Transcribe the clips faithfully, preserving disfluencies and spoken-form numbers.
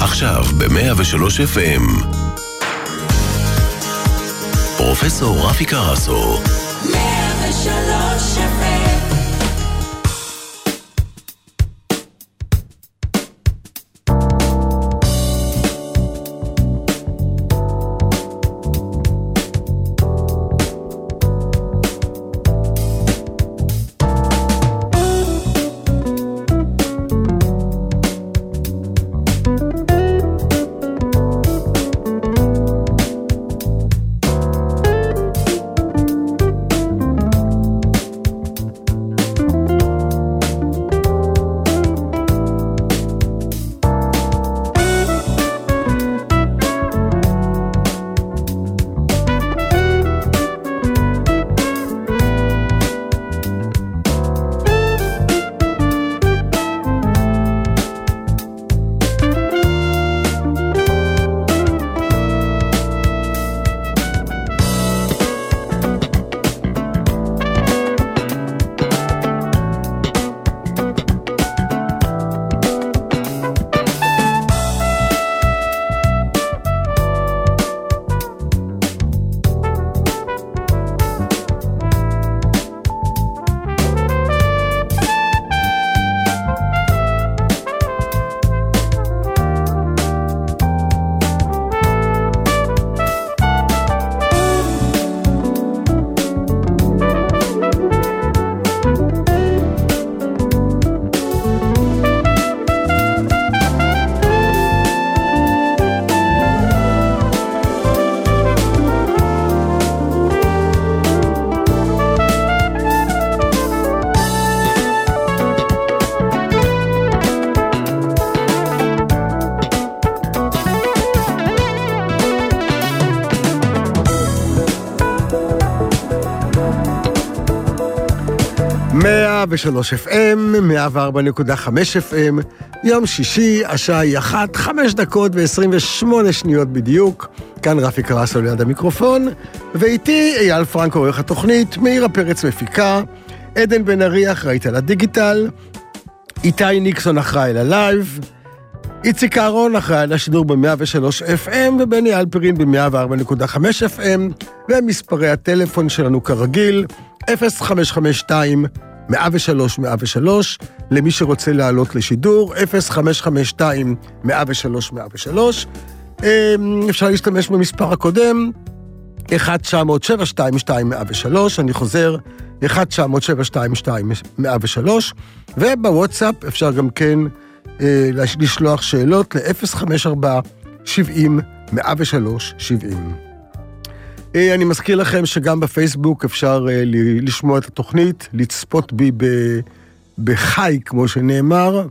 עכשיו ב-מאה ושלוש אף אם. פרופסור רפי קרסו. מאה ושלוש אף אם. מאה ושלוש אף אם, מאה וארבע נקודה חמש אף אם, יום שישי, השעה היא אחת, חמש דקות ועשרים ושמונה שניות בדיוק. כאן רפי קרסו ליד המיקרופון, ואיתי אייל פרנק עורך התוכנית, מאירה פרץ מפיקה, עדן בן ארי אחראית על הדיגיטל, איתי ניקסון אחראי על הלייב, איציק אהרון אחראי על השידור ב-מאה ושלוש אף אם, ובני אלפרין ב-מאה וארבע נקודה חמש אף אם, ומספרי הטלפון שלנו כרגיל, אפס חמש חמש שתיים מאה ושלוש מאה ושלוש, למי שרוצה לעלות לשידור, אפס חמש חמש שתיים מאה ושלוש מאה ושלוש, אפשר להשתמש במספר הקודם, אחת תשע אפס שבע שתיים שתיים מאה ושלוש, אני חוזר, אחת תשע אפס שבע שתיים שתיים מאה ושלוש, ובוואטסאפ אפשר גם כן אה, לשלוח שאלות ל-אפס חמש ארבע שבעים מאה ושלוש שבעים. אה, אני מזכיר לכם שגם בפייסבוק אפשר אה, לשמוע את התוכנית, לצפות בי ב- בחי, כמו שנאמר,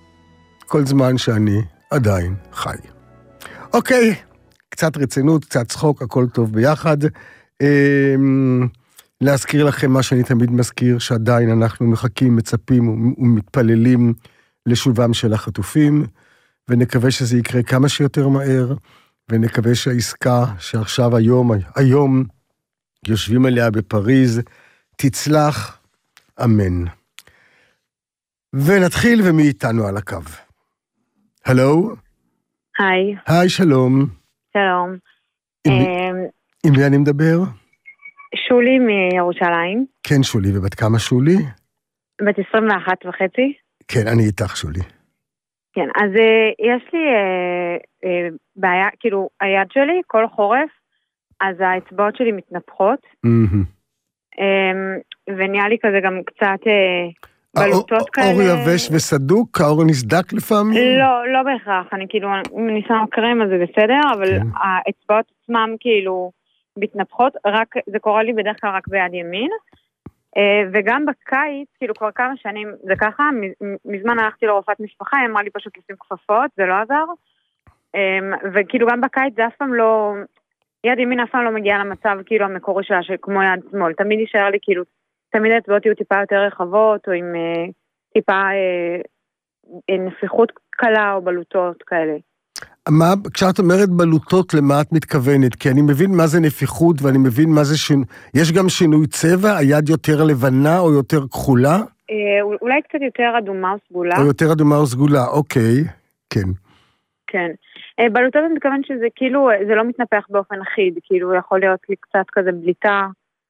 כל זמן שאני עדיין חי. אוקיי, קצת רצינות, קצת צחוק, הכל טוב ביחד. אה, להזכיר לכם מה שאני תמיד מזכיר, שעדיין אנחנו מחכים, מצפים ומתפללים לשובם של החטופים, ונקווה שזה יקרה כמה שיותר מהר, ונקווה שהעסקה שעכשיו היום, היום יושבים עליה בפריז, תצלח, אמן. ונתחיל ומי איתנו על הקו. הלו? היי. היי, שלום. שלום. עם מי אני מדבר? שולי מירושלים. כן, שולי, ובת כמה שולי? בת עשרים ואחת וחצי. כן, אני איתך, שולי. כן, אז יש לי אה, אה, בעיה, כאילו, היד שלי, כל חורף, אז האצבעות שלי מתנפחות, Mm-hmm. אה, ונהיה לי כזה גם קצת אה, בלוטות כאלה. האור יבש וסדוק? האור נסדק לפעמים? לא, לא בהכרח, אני כאילו, אני שמה קרם, אז זה בסדר, אבל כן. האצבעות עצמם כאילו מתנפחות, רק, זה קורה לי בדרך כלל רק ביד ימין, וגם בקיץ, כאילו כבר כמה שנים זה ככה, מזמן הלכתי לרופאת משפחה, היא אמרה לי פשוט לשים כפפות, זה לא עזר, וכאילו גם בקיץ זה אף פעם לא, יד ימין אף פעם לא מגיעה למצב כאילו המקורי שלה, כמו יד שמאל, תמיד יישאר לי כאילו, תמיד האצבעות יהיו טיפה יותר רחבות, או עם טיפה נפיחות קלה או בלוטות כאלה. מה, כשאת אומרת בלוטות, למה את מתכוונת? כי אני מבין מה זה נפיחות, ואני מבין מה זה שינוי. יש גם שינוי צבע? היד יותר לבנה או יותר כחולה? אולי קצת יותר אדומה או סגולה. או יותר אדומה או סגולה, אוקיי, כן. כן. בלוטות אני מתכוון שזה כאילו, זה לא מתנפח באופן אחיד, כאילו יכול להיות לי קצת כזה בליטה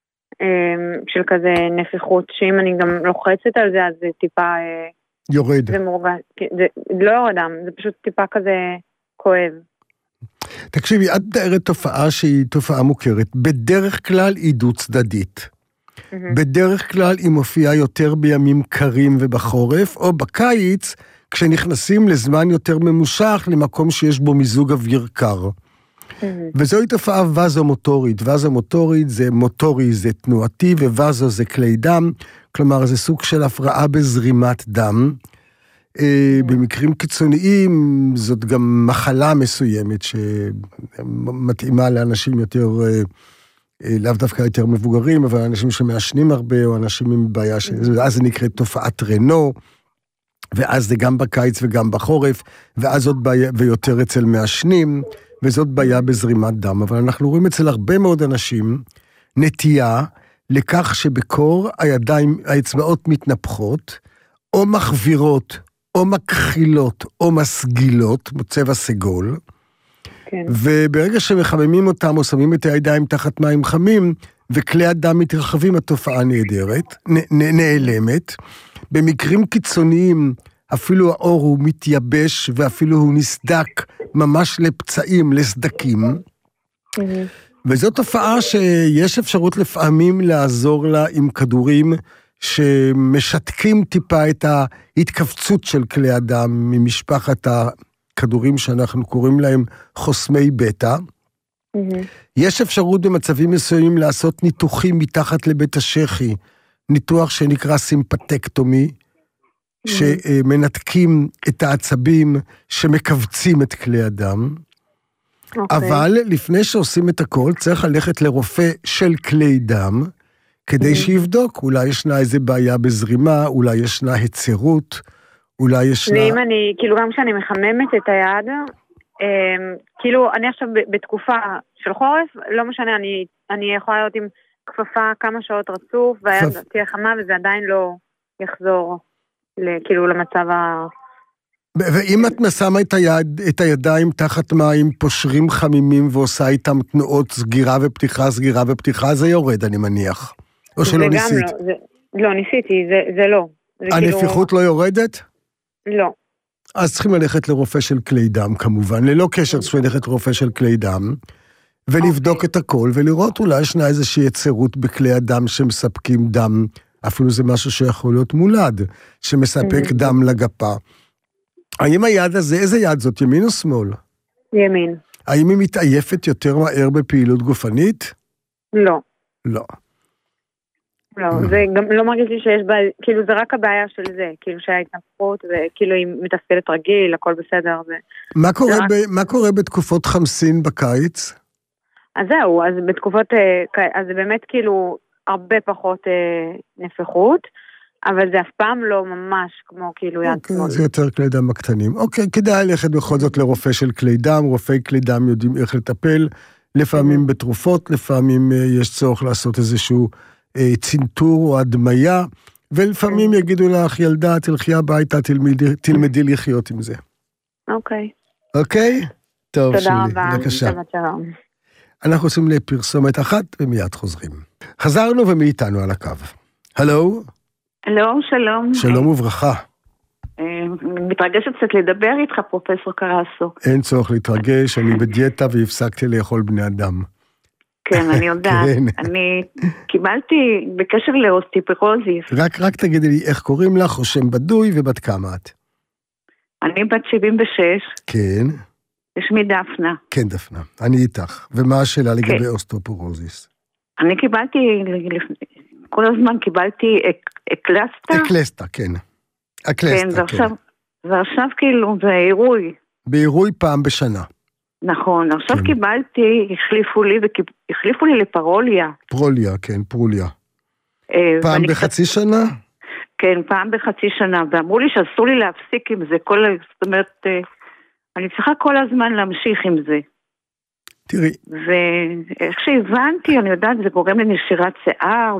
של כזה נפיחות, שאם אני גם לוחצת על זה, אז זה טיפה... יורד. זה מורגש, זה לא יורדם, זה פשוט טיפה כזה כואב. תקשיבי, את מתארת תופעה שהיא תופעה מוכרת, בדרך כלל היא דו-צדדית. בדרך כלל היא מופיעה יותר בימים קרים ובחורף, או בקיץ, כשנכנסים לזמן יותר ממושך, למקום שיש בו מיזוג אוויר קר. וזוהי תופעה וזו-מוטורית. וזו-מוטורית זה מוטורי, זה תנועתי, ווזו זה כלי דם, כלומר זה סוג של הפרעה בזרימת דם. במקרים קיצוניים זאת גם מחלה מסוימת, שמתאימה לאנשים יותר... לאו דווקא יותר מבוגרים, אבל אנשים שמעשנים הרבה, או אנשים עם בעיה, אז זה נקרא תופעת רנו, ואז זה גם בקיץ וגם בחורף, ואז זאת בעיה, ויותר אצל מעשנים, וזאת בעיה בזרימת דם. אבל אנחנו רואים אצל הרבה מאוד אנשים, נטייה לכך שבקור הידיים, האצבעות מתנפחות, או מחבירות, או מכחילות, או מסגילות, בצבע סגול, כן. וברגע שמחממים אותם או שמים את הידיים תחת מים חמים, וכלי הדם מתרחבים, התופעה נהדרת, נ- נעלמת. במקרים קיצוניים, אפילו האור הוא מתייבש, ואפילו הוא נסדק ממש לפצעים, לסדקים. Mm-hmm. וזו תופעה שיש אפשרות לפעמים לעזור לה עם כדורים, שמשתקים טיפה את ההתכווצות של כלי הדם ממשפחת ה... כדורים שאנחנו קוראים להם חוסמי בטא. Mm-hmm. יש אפשרות במצבים מסוימים לעשות ניתוחים מתחת לבית השחי, ניתוח שנקרא סימפטקטומי, mm-hmm. שמנתקים את העצבים שמכווצים את כלי הדם. Okay. אבל לפני שעושים את הכל, צריך ללכת לרופא של כלי דם, כדי mm-hmm. שיבדוק, אולי ישנה איזה בעיה בזרימה, אולי ישנה היצרות, אולי ישנה... ואם אני, כאילו גם כשאני מחממת את היד, כאילו אני עכשיו בתקופה של חורף, לא משנה, אני, אני יכולה להיות עם כפפה כמה שעות רצוף, והיד תהיה חמה וזה עדיין לא יחזור כאילו למצב ה... ואם את שמה את, היד, את הידיים תחת מים פושרים חמימים ועושה איתם תנועות סגירה ופתיחה, סגירה ופתיחה, זה יורד, אני מניח. או שלא ניסית? לא, זה, לא, ניסיתי, זה, זה לא. זה הנפיחות כאילו... לא יורדת? לא. אז צריכים ללכת לרופא של כלי דם, כמובן, ללא קשר צריכים ללכת לרופא של כלי דם, ולבדוק את הכל, ולראות אולי ישנה איזושהי יצירות בכלי הדם שמספקים דם, אפילו זה משהו שיכול להיות מולד, שמספק דם לגפה. האם היד הזה, איזה יד זאת, ימין או שמאל? ימין. האם היא מתעייפת יותר מהר בפעילות גופנית? לא. לא. לא, זה גם לא מרגיש לי שיש בעיה, כאילו זה רק הבעיה של זה, כאילו שההתנפחות, וכאילו היא מתפקדת רגיל, הכל בסדר. זה... מה קורה, ב... מה קורה בתקופות חמסין בקיץ? אז זהו, אז בתקופות, אז זה באמת כאילו הרבה פחות נפחות, אבל זה אף פעם לא ממש כמו כאילו יד אוקיי, שמאל. זה יותר כלי דם הקטנים. אוקיי, כדאי ללכת בכל זאת לרופא של כלי דם, רופאי כלי דם יודעים איך לטפל, לפעמים בתרופות, לפעמים יש צורך לעשות איזשהו צנתור או הדמיה, ולפעמים יגידו לך, ילדה, תלכי הביתה, תלמדי, תלמדי לחיות עם זה. אוקיי. אוקיי? טוב, תודה רבה. בבקשה. אנחנו עושים לפרסומת אחת, ומיד חוזרים. חזרנו ומאיתנו על הקו. הלו? הלו, שלום. שלום וברכה. מתרגשת קצת לדבר איתך, פרופסור קרסו. אין צורך להתרגש, אני בדיאטה והפסקתי לאכול בני אדם. כן, אני יודעת. אני קיבלתי בקשר לאוסטיפורוזיס. רק, רק תגידי לי איך קוראים לך, או שם בדוי ובת כמה את? אני בת שבעים ושש. כן. שמי דפנה. כן, דפנה. אני איתך. ומה השאלה לגבי אוסטיפורוזיס? אני קיבלתי, כל הזמן קיבלתי אקלסטה. אקלסטה, כן. אקלסטה, כן. ועכשיו כאילו זה עירוי. בעירוי פעם בשנה. נכון, עכשיו קיבלתי, החליפו לי, החליפו לי לפרוליה. פרוליה, כן, פרוליה. פעם בחצי שנה? כן, פעם בחצי שנה, ואמרו לי שאסור לי להפסיק עם זה, כל, זאת אומרת, אני צריכה כל הזמן להמשיך עם זה. תראי. ואיך שהבנתי, אני יודעת, זה גורם לנשירת שיער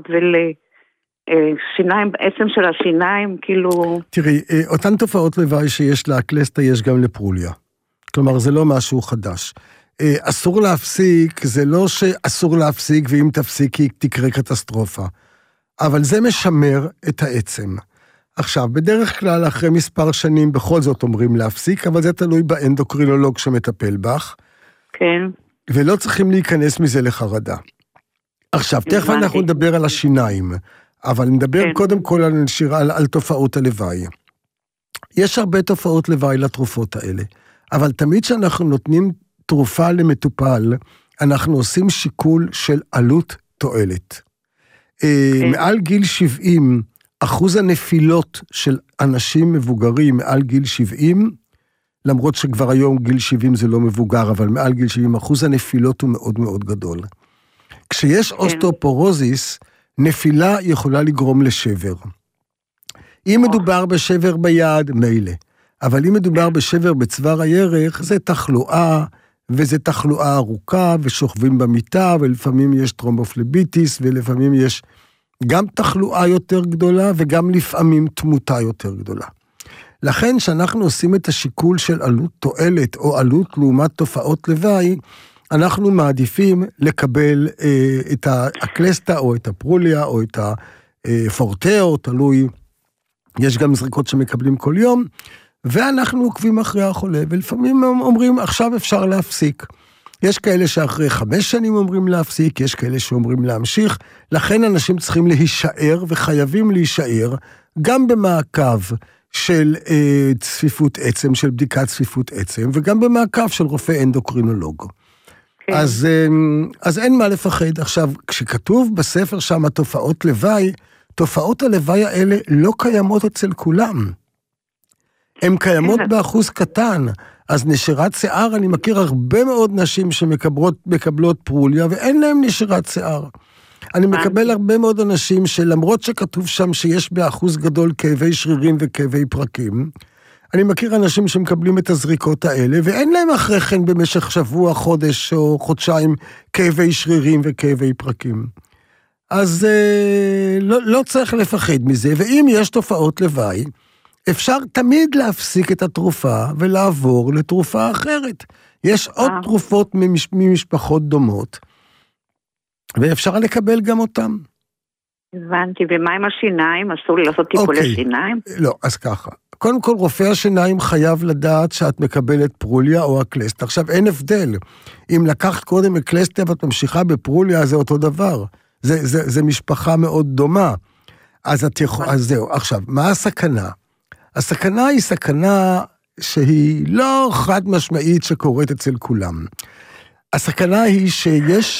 ולשיניים, בעצם של השיניים, כאילו... תראי, אותן תופעות לוואי שיש לאקלסטה, יש גם לפרוליה. כלומר זה לא משהו חדש. אסור להפסיק, זה לא שאסור להפסיק, ואם תפסיקי תקרה קטסטרופה. אבל זה משמר את העצם. עכשיו, בדרך כלל אחרי מספר שנים בכל זאת אומרים להפסיק, אבל זה תלוי באנדוקרינולוג שמטפל בך. כן. ולא צריכים להיכנס מזה לחרדה. עכשיו, תכף אנחנו נדבר על השיניים, אבל נדבר כן. קודם כל על, על, על תופעות הלוואי. יש הרבה תופעות לוואי לתרופות האלה, אבל תמיד שאנחנו נותנים תרופה למטופל, אנחנו עושים שיקול של עלות תועלת. כן. מעל גיל שבעים, אחוז הנפילות של אנשים מבוגרים מעל גיל שבעים, למרות שכבר היום גיל שבעים זה לא מבוגר, אבל מעל גיל שבעים אחוז הנפילות הוא מאוד מאוד גדול. כשיש כן. אוסטאופורוזיס, נפילה יכולה לגרום לשבר. אם מדובר בשבר ביד, מילא. אבל אם מדובר בשבר בצוואר הירך, זה תחלואה, וזה תחלואה ארוכה, ושוכבים במיטה, ולפעמים יש טרומבופלביטיס, ולפעמים יש גם תחלואה יותר גדולה, וגם לפעמים תמותה יותר גדולה. לכן שאנחנו עושים את השיקול של עלות תועלת, או עלות לעומת תופעות לוואי, אנחנו מעדיפים לקבל אה, את הקלסטה, או את הפרוליה, או את הפורטאו, תלוי, יש גם זריקות שמקבלים כל יום, ואנחנו עוקבים אחרי החולה, ולפעמים אומרים, עכשיו אפשר להפסיק. יש כאלה שאחרי חמש שנים אומרים להפסיק, יש כאלה שאומרים להמשיך, לכן אנשים צריכים להישאר, וחייבים להישאר, גם במעקב של אה, צפיפות עצם, של בדיקת צפיפות עצם, וגם במעקב של רופא אנדוקרינולוג. כן. אז, אה, אז אין מה לפחד. עכשיו, כשכתוב בספר שם תופעות לוואי, תופעות הלוואי האלה לא קיימות אצל כולם. הן קיימות באחוז קטן. אז נשירת שיער, אני מכיר הרבה מאוד נשים שמקבלות פרוליה, ואין להם נשירת שיער. אני מקבל הרבה מאוד אנשים שלמרות שכתוב שם שיש באחוז גדול כאבי שרירים וכאבי פרקים, אני מכיר אנשים שמקבלים את הזריקות האלה, ואין להם אחרי כן במשך שבוע, חודש או חודשיים כאבי שרירים וכאבי פרקים. אז אה, לא, לא צריך לפחד מזה, ואם יש תופעות לוואי, אפשר תמיד להפסיק את התרופה ולעבור לתרופה אחרת. יש עוד תרופות ממש, ממשפחות דומות, ואפשר לקבל גם אותם. הבנתי, ומה עם השיניים? אסור לי לעשות טיפולי okay. שיניים? לא, אז ככה. קודם כל, רופא השיניים חייב לדעת שאת מקבלת פרוליה או הקלסטה. עכשיו, אין הבדל. אם לקחת קודם הקלסטה ואת ממשיכה בפרוליה, זה אותו דבר. זה, זה, זה משפחה מאוד דומה. אז, את יכול, אז זהו. עכשיו, מה הסכנה? הסכנה היא סכנה שהיא לא חד משמעית שקורית אצל כולם. הסכנה היא שיש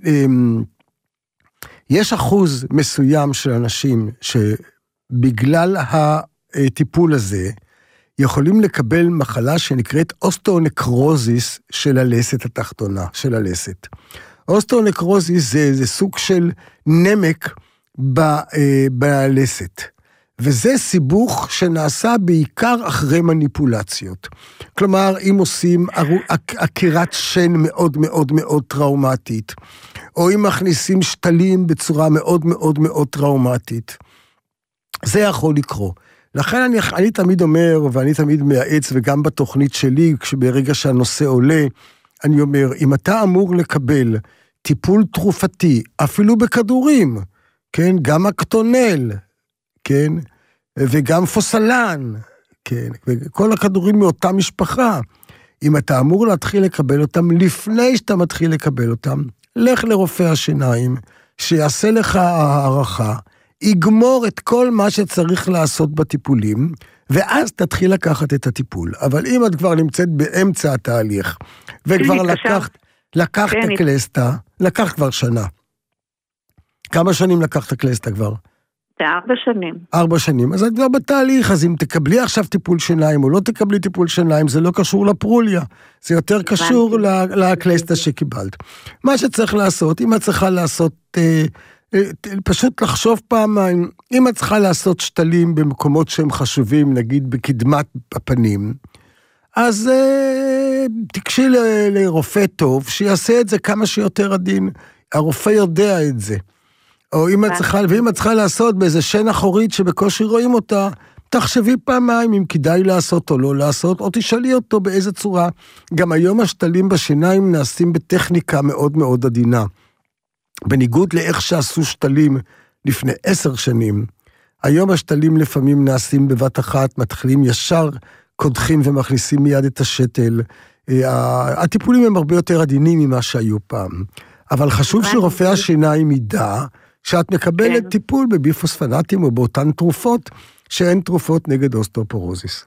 יש אחוז מסוים של אנשים שבגלל הטיפול הזה יכולים לקבל מחלה שנקראת אוסטאונקרוזיס של הלסת התחתונה, של הלסת. אוסטאונקרוזיס זה, זה סוג של נמק ב, בלסת. וזה סיבוך שנעשה בעיקר אחרי מניפולציות. כלומר, אם עושים עקירת שן מאוד מאוד מאוד טראומטית, או אם מכניסים שתלים בצורה מאוד מאוד מאוד טראומטית, זה יכול לקרות. לכן אני, אני תמיד אומר, ואני תמיד מייעץ, וגם בתוכנית שלי, כשברגע שהנושא עולה, אני אומר, אם אתה אמור לקבל טיפול תרופתי, אפילו בכדורים, כן, גם אקטונל, כן, וגם פוסלן, כן, וכל הכדורים מאותה משפחה, אם אתה אמור להתחיל לקבל אותם, לפני שאתה מתחיל לקבל אותם, לך לרופא השיניים, שיעשה לך הערכה, יגמור את כל מה שצריך לעשות בטיפולים, ואז תתחיל לקחת את הטיפול. אבל אם את כבר נמצאת באמצע התהליך, וכבר לקחת, לקחת את הקלסטה, לקחת כבר שנה. כמה שנים לקחת הקלסטה כבר? זה ארבע שנים. ארבע שנים, אז את כבר בתהליך, אז אם תקבלי עכשיו טיפול שיניים, או לא תקבלי טיפול שיניים, זה לא קשור לפרוליה, זה יותר קשור לקלסטה שקיבלת. מה שצריך לעשות, אם את צריכה לעשות, אה, אה, פשוט לחשוב פעמיים, אם את צריכה לעשות שתלים במקומות שהם חשובים, נגיד בקדמת הפנים, אז אה, תקשי ל, לרופא טוב, שיעשה את זה כמה שיותר עדין, הרופא יודע את זה. או אם את צריכה, ואם את צריכה לעשות באיזה שן אחורית שבקושי רואים אותה, תחשבי פעמיים אם כדאי לעשות או לא לעשות, או תשאלי אותו באיזה צורה. גם היום השתלים בשיניים נעשים בטכניקה מאוד מאוד עדינה. בניגוד לאיך שעשו שתלים לפני עשר שנים, היום השתלים לפעמים נעשים בבת אחת, מתחילים ישר, קודחים ומכניסים מיד את השתל. הטיפולים הם הרבה יותר עדינים ממה שהיו פעם. אבל חשוב שרופא השיניים ידע שאת מקבלת טיפול בביפוספנטים או באותן תרופות, שאין תרופות נגד אוסטאופורוזיס.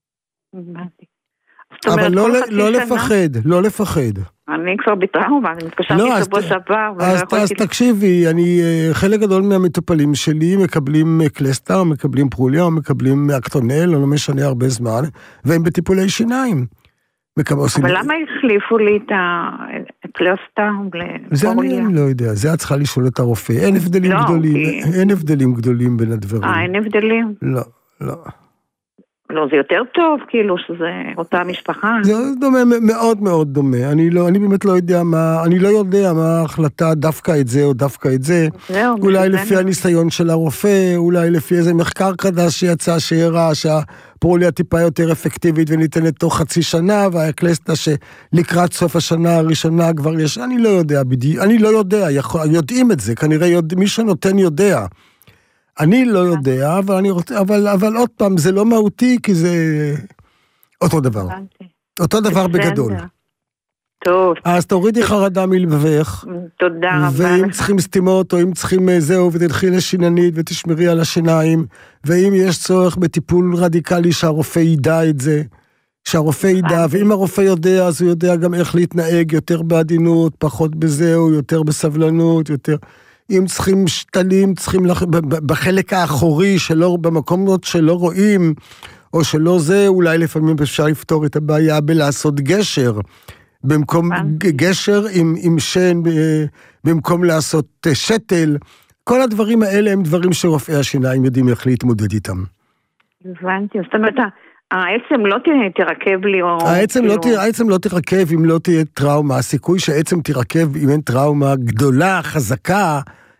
אבל לא לפחד, לא לפחד. אני כבר בטראומה, אני מתקשרתי שבוע שעבר. אז תקשיבי, אני, חלק גדול מהמטופלים שלי מקבלים קלסטר, מקבלים פרוליה, מקבלים אקטונל, לא משנה הרבה זמן, והם בטיפולי שיניים. אבל למה החליפו לי את הקלסטר לפרוליה? זה אני לא יודע, זה את צריכה לשאול את הרופא. אין הבדלים גדולים, אין הבדלים גדולים בין הדברים. אה, אין הבדלים? לא, לא. לא, זה יותר טוב, כאילו, שזה אותה משפחה. זה דומה, מאוד מאוד דומה. אני לא, אני באמת לא יודע מה, אני לא יודע מה ההחלטה דווקא את זה או דווקא את זה. אולי לפי הניסיון של הרופא, אולי לפי איזה מחקר חדש שיצא שהראה שהפרוליה טיפה יותר אפקטיבית וניתנת תוך חצי שנה, והקלסטה שלקראת סוף השנה הראשונה כבר יש, אני לא יודע בדיוק, אני לא יודע, יודעים את זה, כנראה מי שנותן יודע. אני לא יודע, אבל אני רוצה, אבל, אבל עוד פעם, זה לא מהותי, כי זה אותו דבר. אותו דבר בגדול. טוב. אז תורידי חרדה מלבבך. תודה רבה. ואם צריכים סתימות, או אם צריכים זהו, ותלכי לשיננית, ותשמרי על השיניים, ואם יש צורך בטיפול רדיקלי, שהרופא ידע את זה, שהרופא ידע, ואם הרופא יודע, אז הוא יודע גם איך להתנהג, יותר בעדינות, פחות בזהו, יותר בסבלנות, יותר... אם צריכים שתלים, צריכים לח... בחלק האחורי, שלא, במקומות שלא רואים, או שלא זה, אולי לפעמים אפשר לפתור את הבעיה בלעשות גשר, במקום גשר עם, עם שן, במקום לעשות שתל. כל הדברים האלה הם דברים שרופאי השיניים יודעים איך להתמודד איתם. הבנתי, זאת אומרת, העצם לא תרכב לי, או... העצם לא, העצם לא תרכב אם לא תהיה טראומה, הסיכוי שעצם תרכב אם אין טראומה גדולה, חזקה,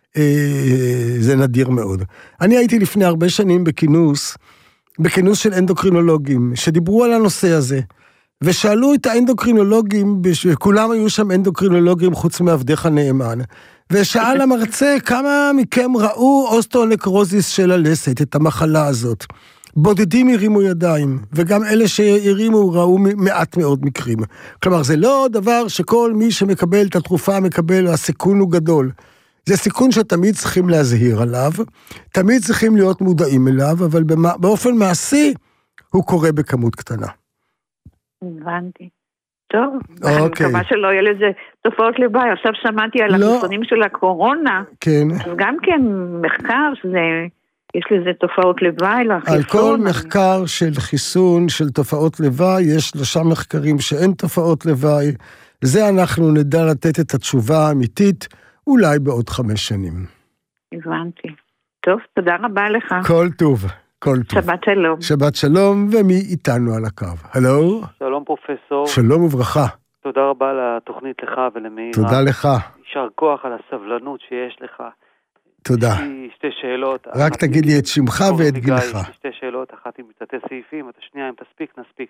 אה, זה נדיר מאוד. אני הייתי לפני הרבה שנים בכינוס, בכינוס של אנדוקרינולוגים, שדיברו על הנושא הזה, ושאלו את האנדוקרינולוגים, וכולם היו שם אנדוקרינולוגים חוץ מעבדך הנאמן, ושאל המרצה כמה מכם ראו אוסטאונקרוזיס של הלסת, את המחלה הזאת. בודדים הרימו ידיים, וגם אלה שהרימו ראו מעט מאוד מקרים. כלומר, זה לא דבר שכל מי שמקבל את התרופה מקבל, הסיכון הוא גדול. זה סיכון שתמיד צריכים להזהיר עליו, תמיד צריכים להיות מודעים אליו, אבל באופן מעשי הוא קורה בכמות קטנה. הבנתי. טוב, אני מקווה שלא יהיה לזה תופעות לוואי. עכשיו שמעתי על החיסונים של הקורונה, אז גם כן מחקר שזה... יש לזה תופעות לוואי לחיסון? על כל מחקר של חיסון, של תופעות לוואי, יש שלושה מחקרים שאין תופעות לוואי. זה אנחנו נדע לתת את התשובה האמיתית, אולי בעוד חמש שנים. הבנתי. טוב, תודה רבה לך. כל טוב, כל טוב. שבת שלום. שבת שלום, ומי איתנו על הקו? הלו? שלום פרופסור. שלום וברכה. תודה רבה לתוכנית לך ולמאירה. תודה לך. יישר כוח על הסבלנות שיש לך. תודה. יש לי שתי שאלות. רק תגיד לי את שמך ואת גילך. יש לי שתי שאלות, אחת עם תתי סעיפים, את השנייה אם תספיק, נספיק.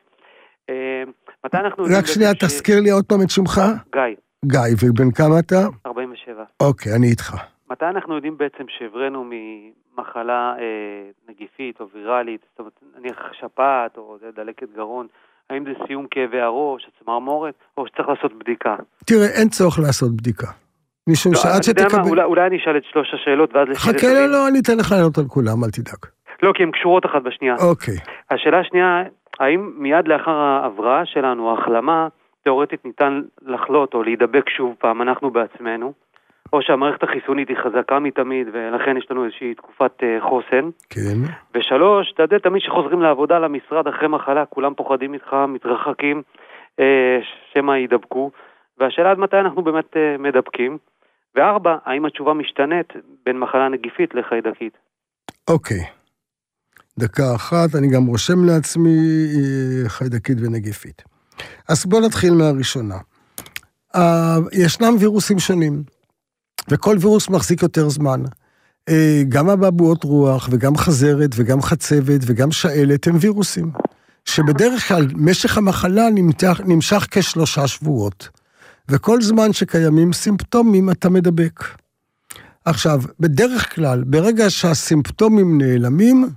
מתי אנחנו... רק שנייה, תזכיר לי עוד פעם את שמך? גיא. גיא, ובן כמה אתה? ארבעים ושבע. אוקיי, אני איתך. מתי אנחנו יודעים בעצם שהברנו ממחלה נגיפית או ויראלית, זאת אומרת, נניח שפעת או דלקת גרון, האם זה סיום כאבי הראש, צמרמורת, או שצריך לעשות בדיקה? תראה, אין צורך לעשות בדיקה. משום שעד שתקבל... אולי אני אשאל את שלוש השאלות ואז... חכה, לא, לא, אני אתן לך לענות על כולם, אל תדאג. לא, כי הן קשורות אחת בשנייה. אוקיי. השאלה השנייה, האם מיד לאחר ההבראה שלנו, ההחלמה, תיאורטית ניתן לחלות או להידבק שוב פעם, אנחנו בעצמנו, או שהמערכת החיסונית היא חזקה מתמיד, ולכן יש לנו איזושהי תקופת חוסן. כן. ושלוש, אתה יודע, תמיד שחוזרים לעבודה למשרד אחרי מחלה, כולם פוחדים איתך, מתרחקים, שמה יידבקו, והשאלה עד מתי אנחנו באמת מדבקים. וארבע, האם התשובה משתנית בין מחלה נגיפית לחיידקית? אוקיי. דקה אחת, אני גם רושם לעצמי חיידקית ונגיפית. אז בוא נתחיל מהראשונה. ישנם וירוסים שונים, וכל וירוס מחזיק יותר זמן. גם הבבואות רוח וגם חזרת וגם חצבת וגם שאלת הם וירוסים, שבדרך כלל משך המחלה נמשך, נמשך כשלושה שבועות, וכל זמן שקיימים סימפטומים אתה מדבק. עכשיו, בדרך כלל, ברגע שהסימפטומים נעלמים,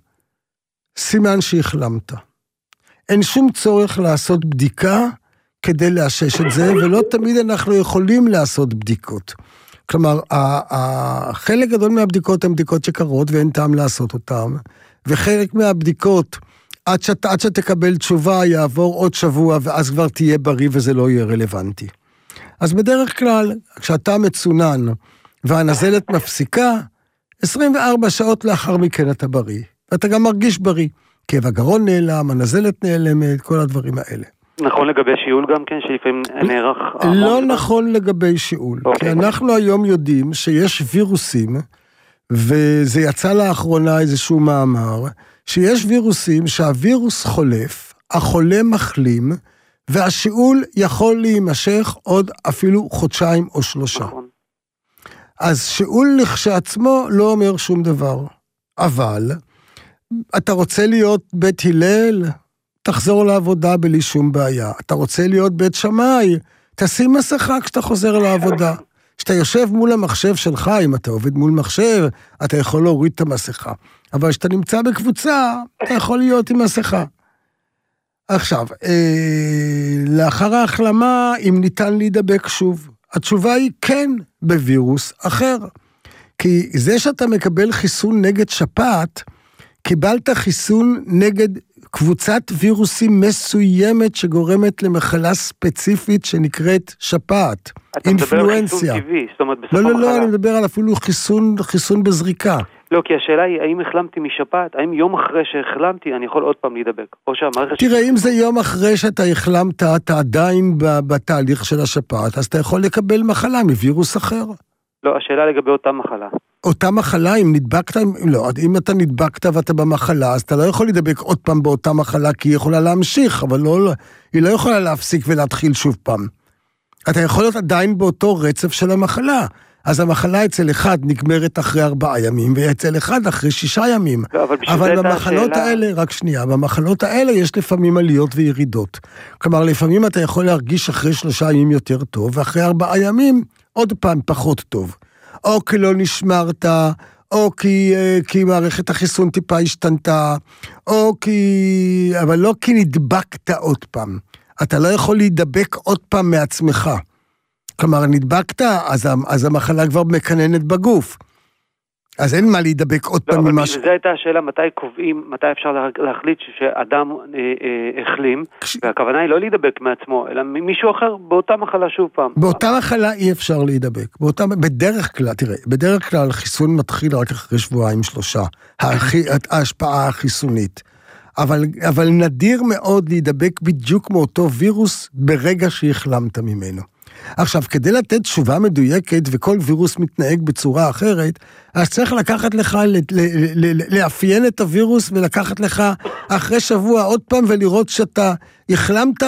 סימן שהחלמת. אין שום צורך לעשות בדיקה כדי לאשש את זה, ולא תמיד אנחנו יכולים לעשות בדיקות. כלומר, החלק גדול מהבדיקות הן בדיקות שקרות ואין טעם לעשות אותן, וחלק מהבדיקות, עד, שת, עד שתקבל תשובה, יעבור עוד שבוע, ואז כבר תהיה בריא וזה לא יהיה רלוונטי. אז בדרך כלל, כשאתה מצונן, והנזלת מפסיקה, עשרים וארבע שעות לאחר מכן אתה בריא. ואתה גם מרגיש בריא. כאב הגרון נעלם, הנזלת נעלמת, כל הדברים האלה. נכון לגבי שיעול גם כן, שלפעמים נערך... לא נכון לגבי שיעול. כי אנחנו היום יודעים שיש וירוסים, וזה יצא לאחרונה איזשהו מאמר, שיש וירוסים שהווירוס חולף, החולה מחלים, והשיעול יכול להימשך עוד אפילו חודשיים או שלושה. נכון. אז שיעול לכשעצמו לא אומר שום דבר. אבל, אתה רוצה להיות בית הלל, תחזור לעבודה בלי שום בעיה. אתה רוצה להיות בית שמאי, תשים מסכה כשאתה חוזר לעבודה. כשאתה יושב מול המחשב שלך, אם אתה עובד מול מחשב, אתה יכול להוריד את המסכה. אבל כשאתה נמצא בקבוצה, אתה יכול להיות עם מסכה. עכשיו, אה, לאחר ההחלמה, אם ניתן להידבק שוב, התשובה היא כן בווירוס אחר. כי זה שאתה מקבל חיסון נגד שפעת, קיבלת חיסון נגד קבוצת וירוסים מסוימת שגורמת למחלה ספציפית שנקראת שפעת. אתה מדבר על חיסון טבעי, זאת אומרת בסוף המחלה. לא, לא, לא, אני מדבר על אפילו חיסון, חיסון בזריקה. לא, כי השאלה היא, האם החלמתי משפעת? האם יום אחרי שהחלמתי אני יכול עוד פעם להידבק? או שהמערכת... תראה, אם זה יום אחרי שאתה החלמת, אתה עדיין בתהליך של השפעת, אז אתה יכול לקבל מחלה מווירוס אחר. לא, השאלה לגבי אותה מחלה. אותה מחלה, אם נדבקת, לא, אם אתה נדבקת ואתה במחלה, אז אתה לא יכול להידבק עוד פעם באותה מחלה, כי היא יכולה להמשיך, אבל לא, היא לא יכולה להפסיק ולהתחיל שוב פעם. אתה יכול להיות עדיין באותו רצף של המחלה. אז המחלה אצל אחד נגמרת אחרי ארבעה ימים, ואצל אחד אחרי שישה ימים. לא, אבל, אבל במחלות השאלה... האלה, רק שנייה, במחלות האלה יש לפעמים עליות וירידות. כלומר, לפעמים אתה יכול להרגיש אחרי שלושה ימים יותר טוב, ואחרי ארבעה ימים עוד פעם פחות טוב. או כי לא נשמרת, או כי, כי מערכת החיסון טיפה השתנתה, או כי... אבל לא כי נדבקת עוד פעם. אתה לא יכול להידבק עוד פעם מעצמך. כלומר, נדבקת, אז, אז המחלה כבר מקננת בגוף. אז אין מה להידבק עוד לא, פעם אבל ממש... וזה הייתה השאלה, מתי קובעים, מתי אפשר להחליט שאדם אה, אה, החלים, כש... והכוונה היא לא להידבק מעצמו, אלא מישהו אחר באותה מחלה שוב פעם. באותה מחלה אי אפשר להידבק. באותה, בדרך כלל, תראה, בדרך כלל חיסון מתחיל רק אחרי שבועיים שלושה, ההשפעה החיסונית. אבל, אבל נדיר מאוד להידבק בדיוק מאותו וירוס ברגע שהחלמת ממנו. עכשיו, כדי לתת תשובה מדויקת, וכל וירוס מתנהג בצורה אחרת, אז צריך לקחת לך, לאפיין את הווירוס, ולקחת לך אחרי שבוע עוד פעם, ולראות שאתה החלמת,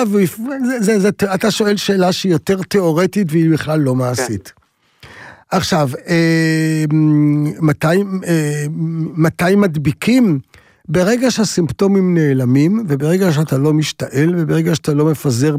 ואתה שואל שאלה שהיא יותר תיאורטית, והיא בכלל לא מעשית. עכשיו, מתי, מתי מדביקים? ברגע שהסימפטומים נעלמים, וברגע שאתה לא משתעל, וברגע שאתה לא מפזר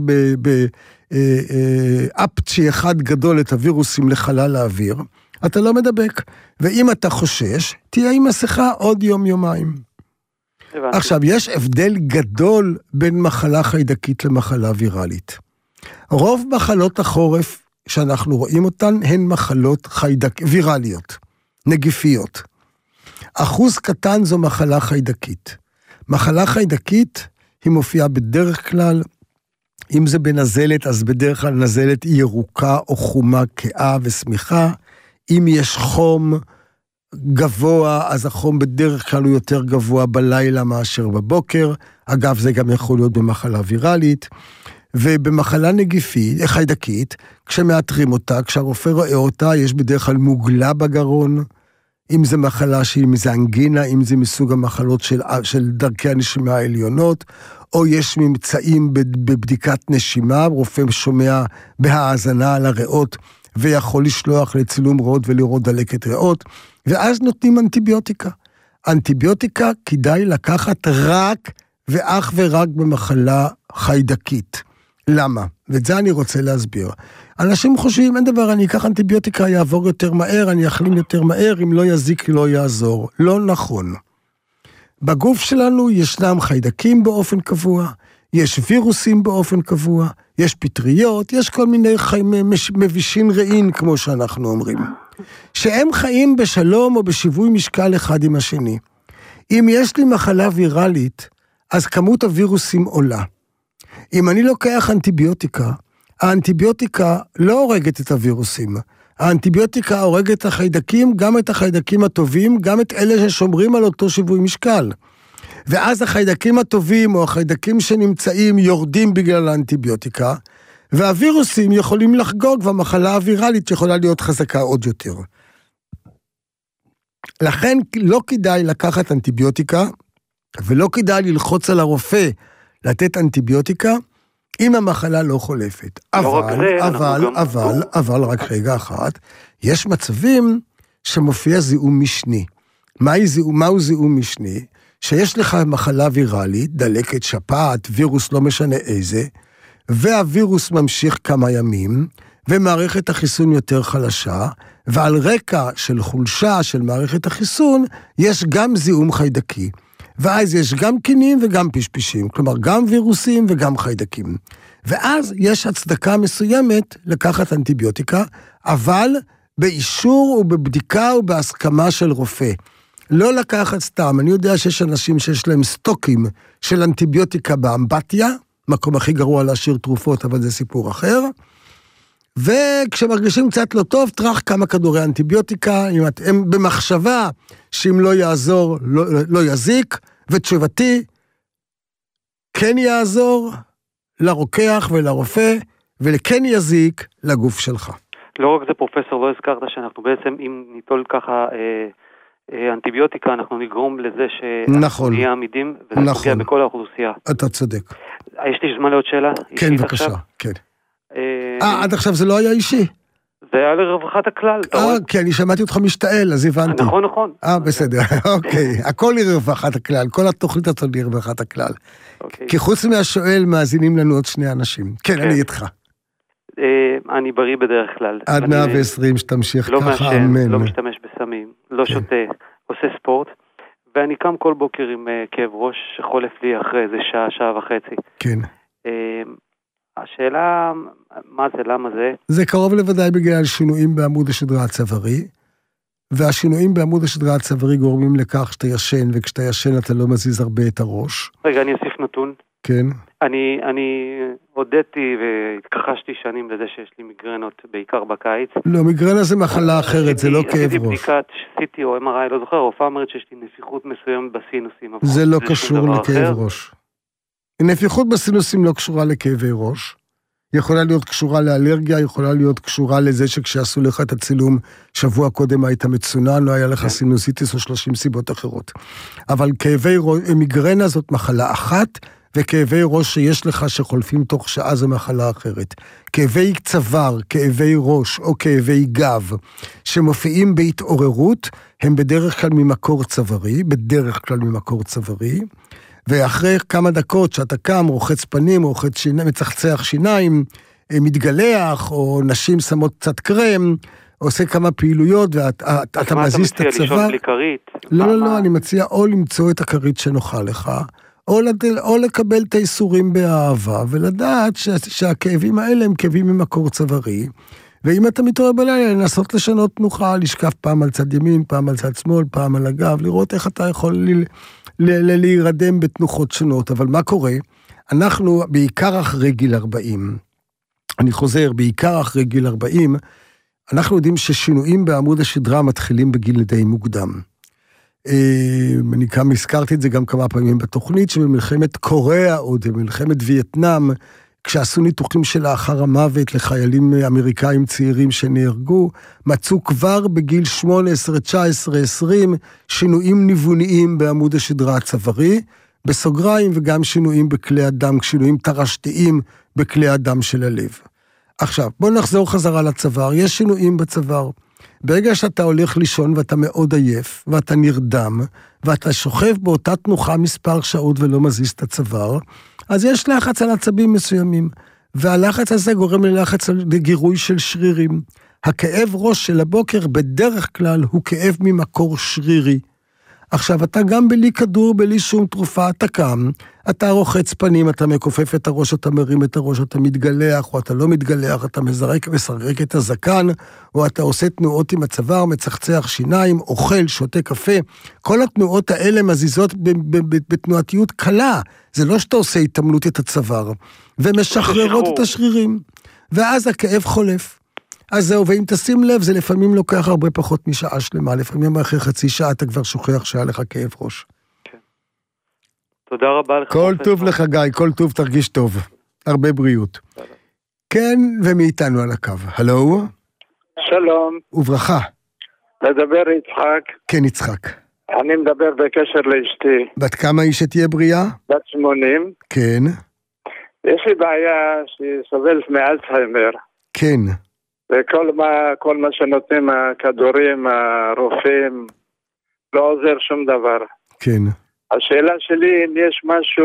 באפצ'י אחד גדול את הווירוסים לחלל האוויר, אתה לא מדבק. ואם אתה חושש, תהיה עם מסכה עוד יום-יומיים. עכשיו, יש הבדל גדול בין מחלה חיידקית למחלה ויראלית. רוב מחלות החורף שאנחנו רואים אותן, הן מחלות חיידק, ויראליות, נגיפיות. אחוז קטן זו מחלה חיידקית. מחלה חיידקית היא מופיעה בדרך כלל, אם זה בנזלת, אז בדרך כלל נזלת היא ירוקה או חומה, קאה וסמיכה. אם יש חום גבוה, אז החום בדרך כלל הוא יותר גבוה בלילה מאשר בבוקר. אגב, זה גם יכול להיות במחלה ויראלית. ובמחלה נגיפית, חיידקית, כשמאתרים אותה, כשהרופא רואה אותה, יש בדרך כלל מוגלה בגרון, אם זה מחלה שהיא מזנגינה, אם זה מסוג המחלות של, של דרכי הנשימה העליונות, או יש ממצאים בבדיקת נשימה, רופא שומע בהאזנה על הריאות, ויכול לשלוח לצילום ריאות ולראות דלקת ריאות, ואז נותנים אנטיביוטיקה. אנטיביוטיקה כדאי לקחת רק ואך ורק במחלה חיידקית. למה? ואת זה אני רוצה להסביר. אנשים חושבים, אין דבר, אני אקח אנטיביוטיקה, יעבור יותר מהר, אני אחלים יותר מהר, אם לא יזיק, לא יעזור. לא נכון. בגוף שלנו ישנם חיידקים באופן קבוע, יש וירוסים באופן קבוע, יש פטריות, יש כל מיני חיים מבישים רעין, כמו שאנחנו אומרים. שהם חיים בשלום או בשיווי משקל אחד עם השני. אם יש לי מחלה ויראלית, אז כמות הווירוסים עולה. אם אני לוקח אנטיביוטיקה, האנטיביוטיקה לא הורגת את הווירוסים. האנטיביוטיקה הורגת את החיידקים, גם את החיידקים הטובים, גם את אלה ששומרים על אותו שיווי משקל. ואז החיידקים הטובים או החיידקים שנמצאים יורדים בגלל האנטיביוטיקה, והווירוסים יכולים לחגוג, והמחלה הווירלית יכולה להיות חזקה עוד יותר. לכן לא כדאי לקחת אנטיביוטיקה, ולא כדאי ללחוץ על הרופא לתת אנטיביוטיקה, אם המחלה לא חולפת. אבל, אבל, אבל, אבל, רק רגע אחת, יש מצבים שמופיע זיהום משני. מהו זיהום, מהו זיהום משני? שיש לך מחלה ויראלית, דלקת, שפעת, וירוס לא משנה איזה, והווירוס ממשיך כמה ימים, ומערכת החיסון יותר חלשה, ועל רקע של חולשה של מערכת החיסון, יש גם זיהום חיידקי. ואז יש גם קינים וגם פשפישים, כלומר גם וירוסים וגם חיידקים. ואז יש הצדקה מסוימת לקחת אנטיביוטיקה, אבל באישור ובבדיקה ובהסכמה של רופא. לא לקחת סתם, אני יודע שיש אנשים שיש להם סטוקים של אנטיביוטיקה באמבטיה, מקום הכי גרוע להשאיר תרופות, אבל זה סיפור אחר, וכשמרגישים קצת לא טוב, טרח כמה כדורי אנטיביוטיקה, אם אתם במחשבה שאם לא יעזור, לא, לא יזיק, ותשובתי, כן יעזור לרוקח ולרופא, ולכן יזיק לגוף שלך. לא רק זה פרופסור, לא הזכרת שאנחנו בעצם, אם ניטול ככה אה, אה, אנטיביוטיקה, אנחנו נגרום לזה שאנחנו נהיה עמידים, וזה נכון. פוגע בכל האוכלוסייה. אתה צודק. יש לי זמן לעוד שאלה? כן, בבקשה, עכשיו? כן. אה, עד עכשיו זה לא היה אישי? זה היה לרווחת הכלל. אה, כי אני שמעתי אותך משתעל, אז הבנתי. נכון, נכון. אה, בסדר, אוקיי. הכל לרווחת הכלל, כל התוכנית הזאת לרווחת הכלל. כי חוץ מהשואל מאזינים לנו עוד שני אנשים. כן, אני איתך. אני בריא בדרך כלל. עד מאה ועשרים שתמשיך ככה, אמן. לא משתמש בסמים, לא שותה, עושה ספורט, ואני קם כל בוקר עם כאב ראש שחולף לי אחרי איזה שעה, שעה וחצי. כן. השאלה, מה זה, למה זה? זה קרוב לוודאי בגלל שינויים בעמוד השדרה הצווארי, והשינויים בעמוד השדרה הצווארי גורמים לכך שאתה ישן, וכשאתה ישן אתה לא מזיז הרבה את הראש. רגע, אני אוסיף נתון. כן. אני, אני הודיתי והתכחשתי שנים לזה שיש לי מיגרנות, בעיקר בקיץ. לא, מיגרנה זה מחלה אחרת, זה לא כאב ראש. עשיתי בדיקת סי טי או אם אר איי, לא זוכר, הרופאה אומרת שיש לי נפיחות מסוימת בסינוסים. זה לא קשור לכאב ראש. נפיחות בסינוסים לא קשורה לכאבי ראש. יכולה להיות קשורה לאלרגיה, יכולה להיות קשורה לזה שכשעשו לך את הצילום שבוע קודם היית מצונן, לא היה לך סינוסיטיס או שלושים סיבות אחרות. אבל כאבי ראש, מיגרנה זאת מחלה אחת, וכאבי ראש שיש לך שחולפים תוך שעה זו מחלה אחרת. כאבי צוואר, כאבי ראש או כאבי גב, שמופיעים בהתעוררות, הם בדרך כלל ממקור צווארי, בדרך כלל ממקור צווארי, ואחרי כמה דקות שאתה קם, רוחץ פנים, רוחץ שיניים, מצחצח שיניים, מתגלח, או נשים שמות קצת קרם, עושה כמה פעילויות, ואתה מזיז את הצוואר. מה אתה מציע, לישון בלי כרית? לא, לא, לא, אני מציע או למצוא את הכרית שנוחה לך, או, לדל, או לקבל את האיסורים באהבה, ולדעת ש, שהכאבים האלה הם כאבים ממקור צווארי, ואם אתה מתעורר בלילה, לנסות לשנות תנוחה, לשקף פעם על צד ימין, פעם על צד שמאל, פעם על הגב, לראות איך אתה יכול ל, ל, ל, להירדם בתנוחות שונות. אבל מה קורה? אנחנו בעיקר אחרי גיל ארבעים, אני חוזר, בעיקר אחרי גיל ארבעים, אנחנו יודעים ששינויים בעמוד השדרה מתחילים בגיל די מוקדם. אני גם הזכרתי את זה גם כמה פעמים בתוכנית, שבמלחמת קוריאה או במלחמת וייטנאם, כשעשו ניתוחים שלאחר המוות לחיילים אמריקאים צעירים שנהרגו, מצאו כבר בגיל שמונה עשרה, תשע עשרה, עשרים שינויים ניווניים בעמוד השדרה הצווארי, בסוגריים וגם שינויים בכלי הדם, שינויים תרשתיים בכלי הדם של הלב. עכשיו, בוא נחזור חזרה לצוואר, יש שינויים בצוואר. ברגע שאתה הולך לישון ואתה מאוד עייף, ואתה נרדם, ואתה שוכב באותה תנוחה מספר שעות ולא מזיז את הצוואר, אז יש לחץ על עצבים מסוימים, והלחץ הזה גורם ללחץ לגירוי של שרירים. הכאב ראש של הבוקר בדרך כלל הוא כאב ממקור שרירי. עכשיו, אתה גם בלי כדור, בלי שום תרופה, אתה קם, אתה רוחץ פנים, אתה מקופף את הראש, אתה מרים את הראש, אתה מתגלח, או אתה לא מתגלח, אתה מזרק וסרק את הזקן, או אתה עושה תנועות עם הצוואר, מצחצח שיניים, אוכל, שותה קפה. כל התנועות האלה מזיזות בתנועתיות קלה. זה לא שאתה עושה התאמנות את הצוואר, ומשחררות את השרירים. ואז הכאב חולף. אז זהו, ואם תשים לב, זה לפעמים לוקח הרבה פחות משעה שלמה, לפעמים אחרי חצי שעה אתה כבר שוכח שהיה לך כאב ראש. כן. תודה רבה לך. כל טוב לך גיא, כל טוב תרגיש טוב. הרבה בריאות. כן, ומאיתנו על הקו. הלו? שלום. וברכה. מדבר יצחק. כן, יצחק. אני מדבר בקשר לאשתי. בת כמה היא שתהיה בריאה? בת שמונים. כן. יש לי בעיה שהיא סובלת מאלצהיימר. כן. וכל מה, כל מה שנותנים הכדורים, הרופאים, לא עוזר שום דבר. כן. השאלה שלי, אם יש משהו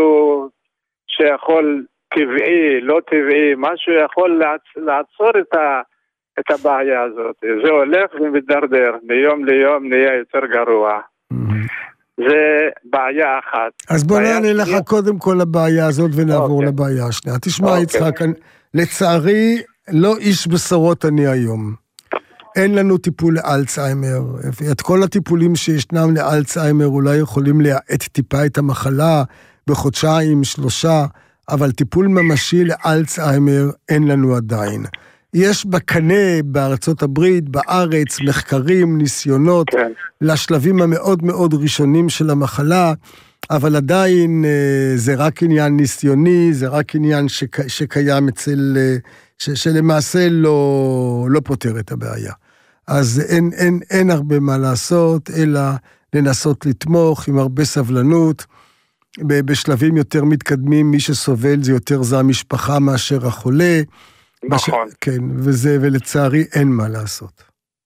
שיכול טבעי, לא טבעי, משהו יכול לעצ... לעצור את, ה... את הבעיה הזאת. זה הולך ומתדרדר, מיום ליום נהיה יותר גרוע. Mm-hmm. זה בעיה אחת. אז בוא נענה לך קודם כל לבעיה הזאת ונעבור okay. לבעיה השנייה. תשמע okay. יצחק, אני... לצערי... לא איש בשורות אני היום. אין לנו טיפול לאלצהיימר. את כל הטיפולים שישנם לאלצהיימר אולי יכולים להאט טיפה את המחלה בחודשיים, שלושה, אבל טיפול ממשי לאלצהיימר אין לנו עדיין. יש בקנה בארצות הברית, בארץ, מחקרים, ניסיונות, כן. לשלבים המאוד מאוד ראשונים של המחלה, אבל עדיין זה רק עניין ניסיוני, זה רק עניין שק... שקיים אצל... ש, שלמעשה לא, לא פותר את הבעיה. אז אין, אין, אין הרבה מה לעשות, אלא לנסות לתמוך עם הרבה סבלנות, בשלבים יותר מתקדמים, מי שסובל זה יותר זה המשפחה מאשר החולה. נכון. בש... כן, וזה, ולצערי אין מה לעשות.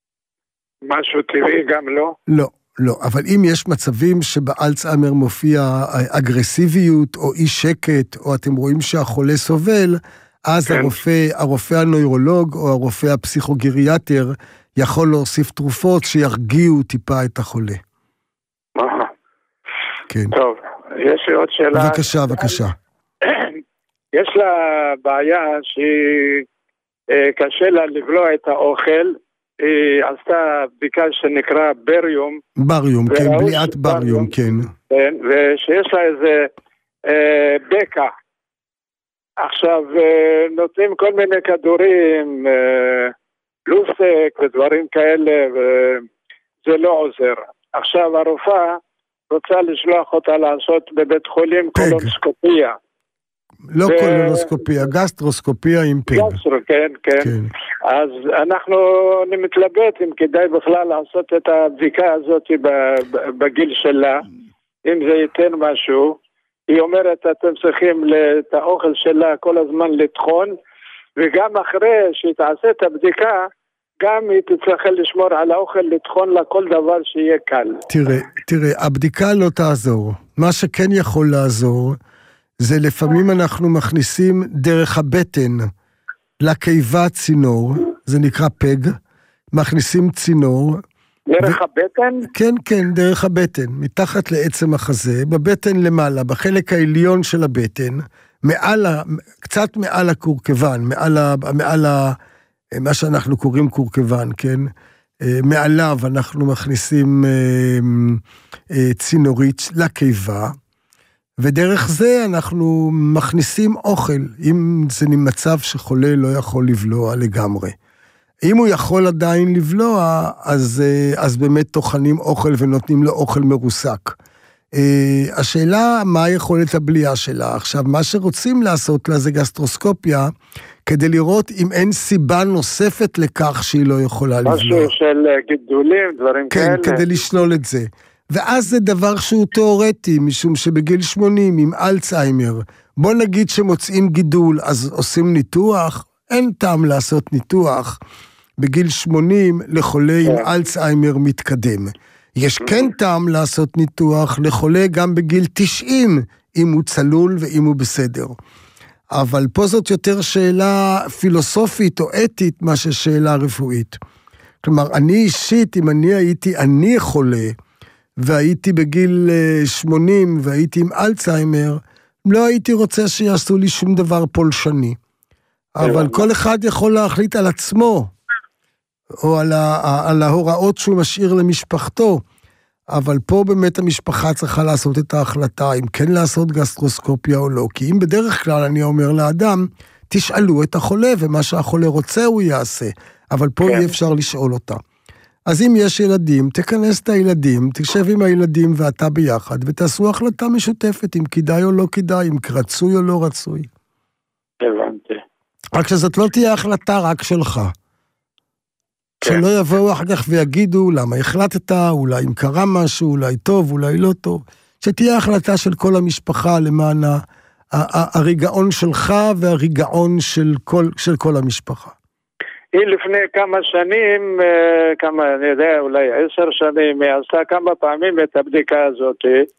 משהו טבעי גם לא? לא. לא, אבל אם יש מצבים שבאלצהיימר מופיע אגרסיביות או אי שקט, או אתם רואים שהחולה סובל, אז כן. הרופא, הרופא הנוירולוג או הרופא הפסיכוגריאטר יכול להוסיף תרופות שירגיעו טיפה את החולה. כן. טוב, יש לי עוד שאלה. בבקשה, בבקשה. יש לה בעיה שקשה לה לבלוע את האוכל, היא עשתה בדיקה שנקרא בריום. בריום, כן, בליעת בריום, כן. כן, ושיש לה איזה אה, בקע. עכשיו, אה, נותנים כל מיני כדורים, אה, לוסק ודברים כאלה, וזה לא עוזר. עכשיו, הרופאה רוצה לשלוח אותה לעשות בבית חולים קולונוסקופיה. לא ו... קולונוסקופיה, גסטרוסקופיה עם פג. גסטרו, כן, כן, כן. אז אנחנו, אני מתלבט אם כדאי בכלל לעשות את הבדיקה הזאת בגיל שלה, אם זה ייתן משהו. היא אומרת, אתם צריכים את האוכל שלה כל הזמן לטחון, וגם אחרי שהיא תעשה את הבדיקה, גם היא תצטרך לשמור על האוכל לטחון לה כל דבר שיהיה קל. תראה, תראה, הבדיקה לא תעזור. מה שכן יכול לעזור, זה לפעמים אנחנו מכניסים דרך הבטן לקיבה צינור, זה נקרא פג, מכניסים צינור. דרך ו... הבטן? כן, כן, דרך הבטן, מתחת לעצם החזה, בבטן למעלה, בחלק העליון של הבטן, מעל ה... קצת מעל הקורקבן, מעל, ה... מעל ה... מה שאנחנו קוראים קורקבן, כן? מעליו אנחנו מכניסים צינורית לקיבה, ודרך זה אנחנו מכניסים אוכל, אם זה מצב שחולה לא יכול לבלוע לגמרי. אם הוא יכול עדיין לבלוע, אז, אז באמת תוכנים אוכל ונותנים לו אוכל מרוסק. השאלה, מה יכולת הבליעה שלה? עכשיו, מה שרוצים לעשות לה זה גסטרוסקופיה, כדי לראות אם אין סיבה נוספת לכך שהיא לא יכולה לבלוע. משהו של גידולים, דברים כן, כאלה. כן, כדי לשלול את זה. ואז זה דבר שהוא תיאורטי, משום שבגיל שמונים, עם אלצהיימר, בוא נגיד שמוצאים גידול, אז עושים ניתוח, אין טעם לעשות ניתוח בגיל שמונים לחולה עם אלצהיימר מתקדם. יש כן טעם לעשות ניתוח לחולה גם בגיל תשעים, אם הוא צלול ואם הוא בסדר. אבל פה זאת יותר שאלה פילוסופית או אתית, מה ששאלה רפואית. כלומר, אני אישית, אם אני הייתי, אני חולה, והייתי בגיל שמונים, והייתי עם אלצהיימר, לא הייתי רוצה שיעשו לי שום דבר פולשני. אבל כל אחד יכול להחליט על עצמו, או על, ה, על ההוראות שהוא משאיר למשפחתו, אבל פה באמת המשפחה צריכה לעשות את ההחלטה, אם כן לעשות גסטרוסקופיה או לא, כי אם בדרך כלל אני אומר לאדם, תשאלו את החולה, ומה שהחולה רוצה הוא יעשה, אבל פה כן. אי אפשר לשאול אותה. אז אם יש ילדים, תכנס את הילדים, תשב עם הילדים ואתה ביחד, ותעשו החלטה משותפת, אם כדאי או לא כדאי, אם רצוי או לא רצוי. הבנתי. רק שזאת לא תהיה החלטה רק שלך. שלא יבואו אחר כך ויגידו למה החלטת, אולי אם קרה משהו, אולי טוב, אולי לא טוב. שתהיה החלטה של כל המשפחה למען הריגעון שלך והריגעון של כל, של כל המשפחה. היא לפני כמה שנים, כמה, אני יודע, אולי עשר שנים, היא עשתה כמה פעמים את הבדיקה הזאת,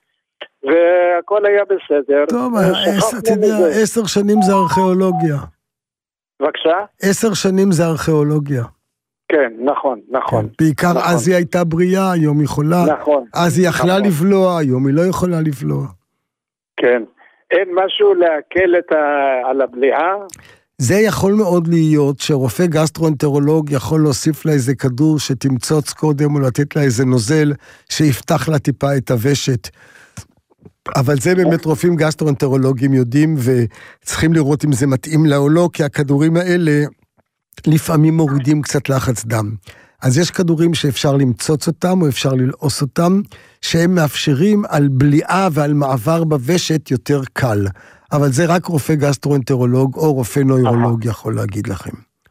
והכל היה בסדר. טוב, אתה יודע, עשר שנים זה ארכיאולוגיה. בבקשה? עשר שנים זה ארכיאולוגיה. כן, נכון, נכון. בעיקר אז היא הייתה בריאה, היום היא יכולה. נכון. אז היא יכלה לבלוע, היום היא לא יכולה לבלוע. כן. אין משהו להקל על הבליעה? זה יכול מאוד להיות שרופא גסטרואנטרולוג יכול להוסיף לה איזה כדור שתמצוץ קודם, או לתת לה איזה נוזל שיפתח לה טיפה את הוושת. אבל זה באמת רופאים גסטרואנטרולוגים יודעים, וצריכים לראות אם זה מתאים לה או לא, כי הכדורים האלה לפעמים מורידים קצת לחץ דם. אז יש כדורים שאפשר למצוץ אותם, או אפשר ללעוס אותם, שהם מאפשרים על בליעה ועל מעבר בוושת יותר קל. אבל זה רק רופא גסטרואנטרולוג או רופא נוירולוג יכול להגיד לכם.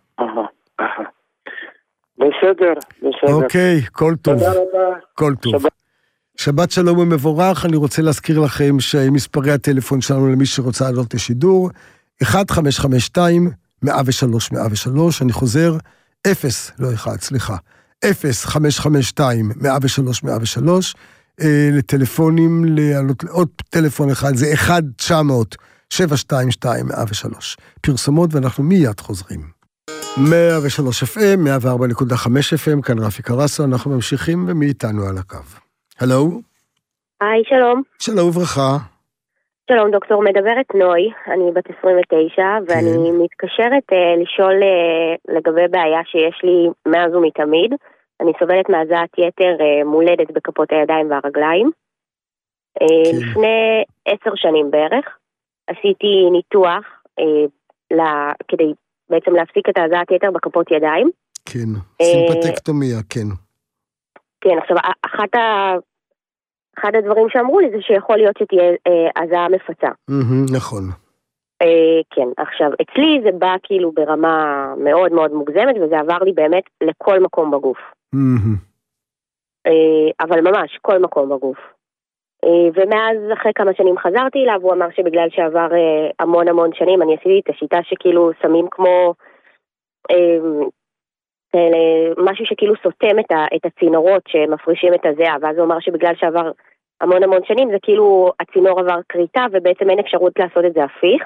בסדר, בסדר. אוקיי, כל טוב. תודה רבה. כל טוב. שבת שלום ומבורך, אני רוצה להזכיר לכם שמספרי הטלפון שלנו למי שרוצה לעלות לשידור, אחת חמש חמש שתיים מאה ושלוש מאה ושלוש, אני חוזר, אפס, לא אחד, סליחה, אפס חמש חמש שתיים מאה ושלוש מאה ושלוש, לטלפונים, לעלות לעוד טלפון אחד, זה אחד תשע מאות שבע שתיים שתיים מאה ושלוש. פרסומות ואנחנו מיד חוזרים. מאה ושלוש אף אם, מאה וארבע נקודה חמש אף אם, כאן רפי קרסו, אנחנו ממשיכים ומי איתנו על הקו. הלו? היי, שלום. שלום וברכה. שלום דוקטור, מדברת נוי, אני בת עשרים ותשע, כן. ואני מתקשרת uh, לשאול uh, לגבי בעיה שיש לי מאז ומתמיד. אני סובלת מהזעת יתר uh, מולדת בכפות הידיים והרגליים. Uh, כן. לפני עשר שנים בערך, עשיתי ניתוח uh, לה, כדי בעצם להפסיק את הזעת יתר בכפות ידיים. כן, סימפטקטומיה, uh, כן. כן, עכשיו, אחת ה... אחד הדברים שאמרו לי זה שיכול להיות שתהיה אה, הזעה מפצה. Mm-hmm, נכון. אה, כן, עכשיו, אצלי זה בא כאילו ברמה מאוד מאוד מוגזמת, וזה עבר לי באמת לכל מקום בגוף. Mm-hmm. אה, אבל ממש, כל מקום בגוף. אה, ומאז אחרי כמה שנים חזרתי אליו, הוא אמר שבגלל שעבר אה, המון המון שנים, אני עשיתי את השיטה שכאילו שמים כמו... אה, משהו שכאילו סותם את, ה, את הצינורות שמפרישים את הזיעה, ואז הוא אמר שבגלל שעבר המון המון שנים, זה כאילו הצינור עבר קריטה, ובעצם אין אפשרות לעשות את זה הפיך.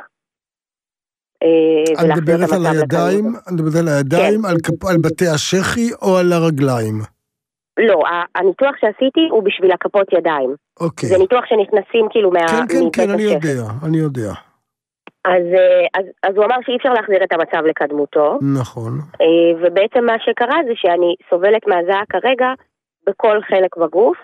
אני מדברת על הידיים, אני מדברת על הידיים, כן. על, על בתי השכי או על הרגליים? לא, הניתוח שעשיתי הוא בשביל הכפות ידיים. אוקיי. זה ניתוח שנכנסים כאילו מה... כן, כן, כן, אני יודע, אני יודע. אז, אז, אז הוא אמר שאי אפשר להחזיר את המצב לקדמותו. נכון. ובעצם מה שקרה זה שאני סובלת מהזעה כרגע בכל חלק בגוף,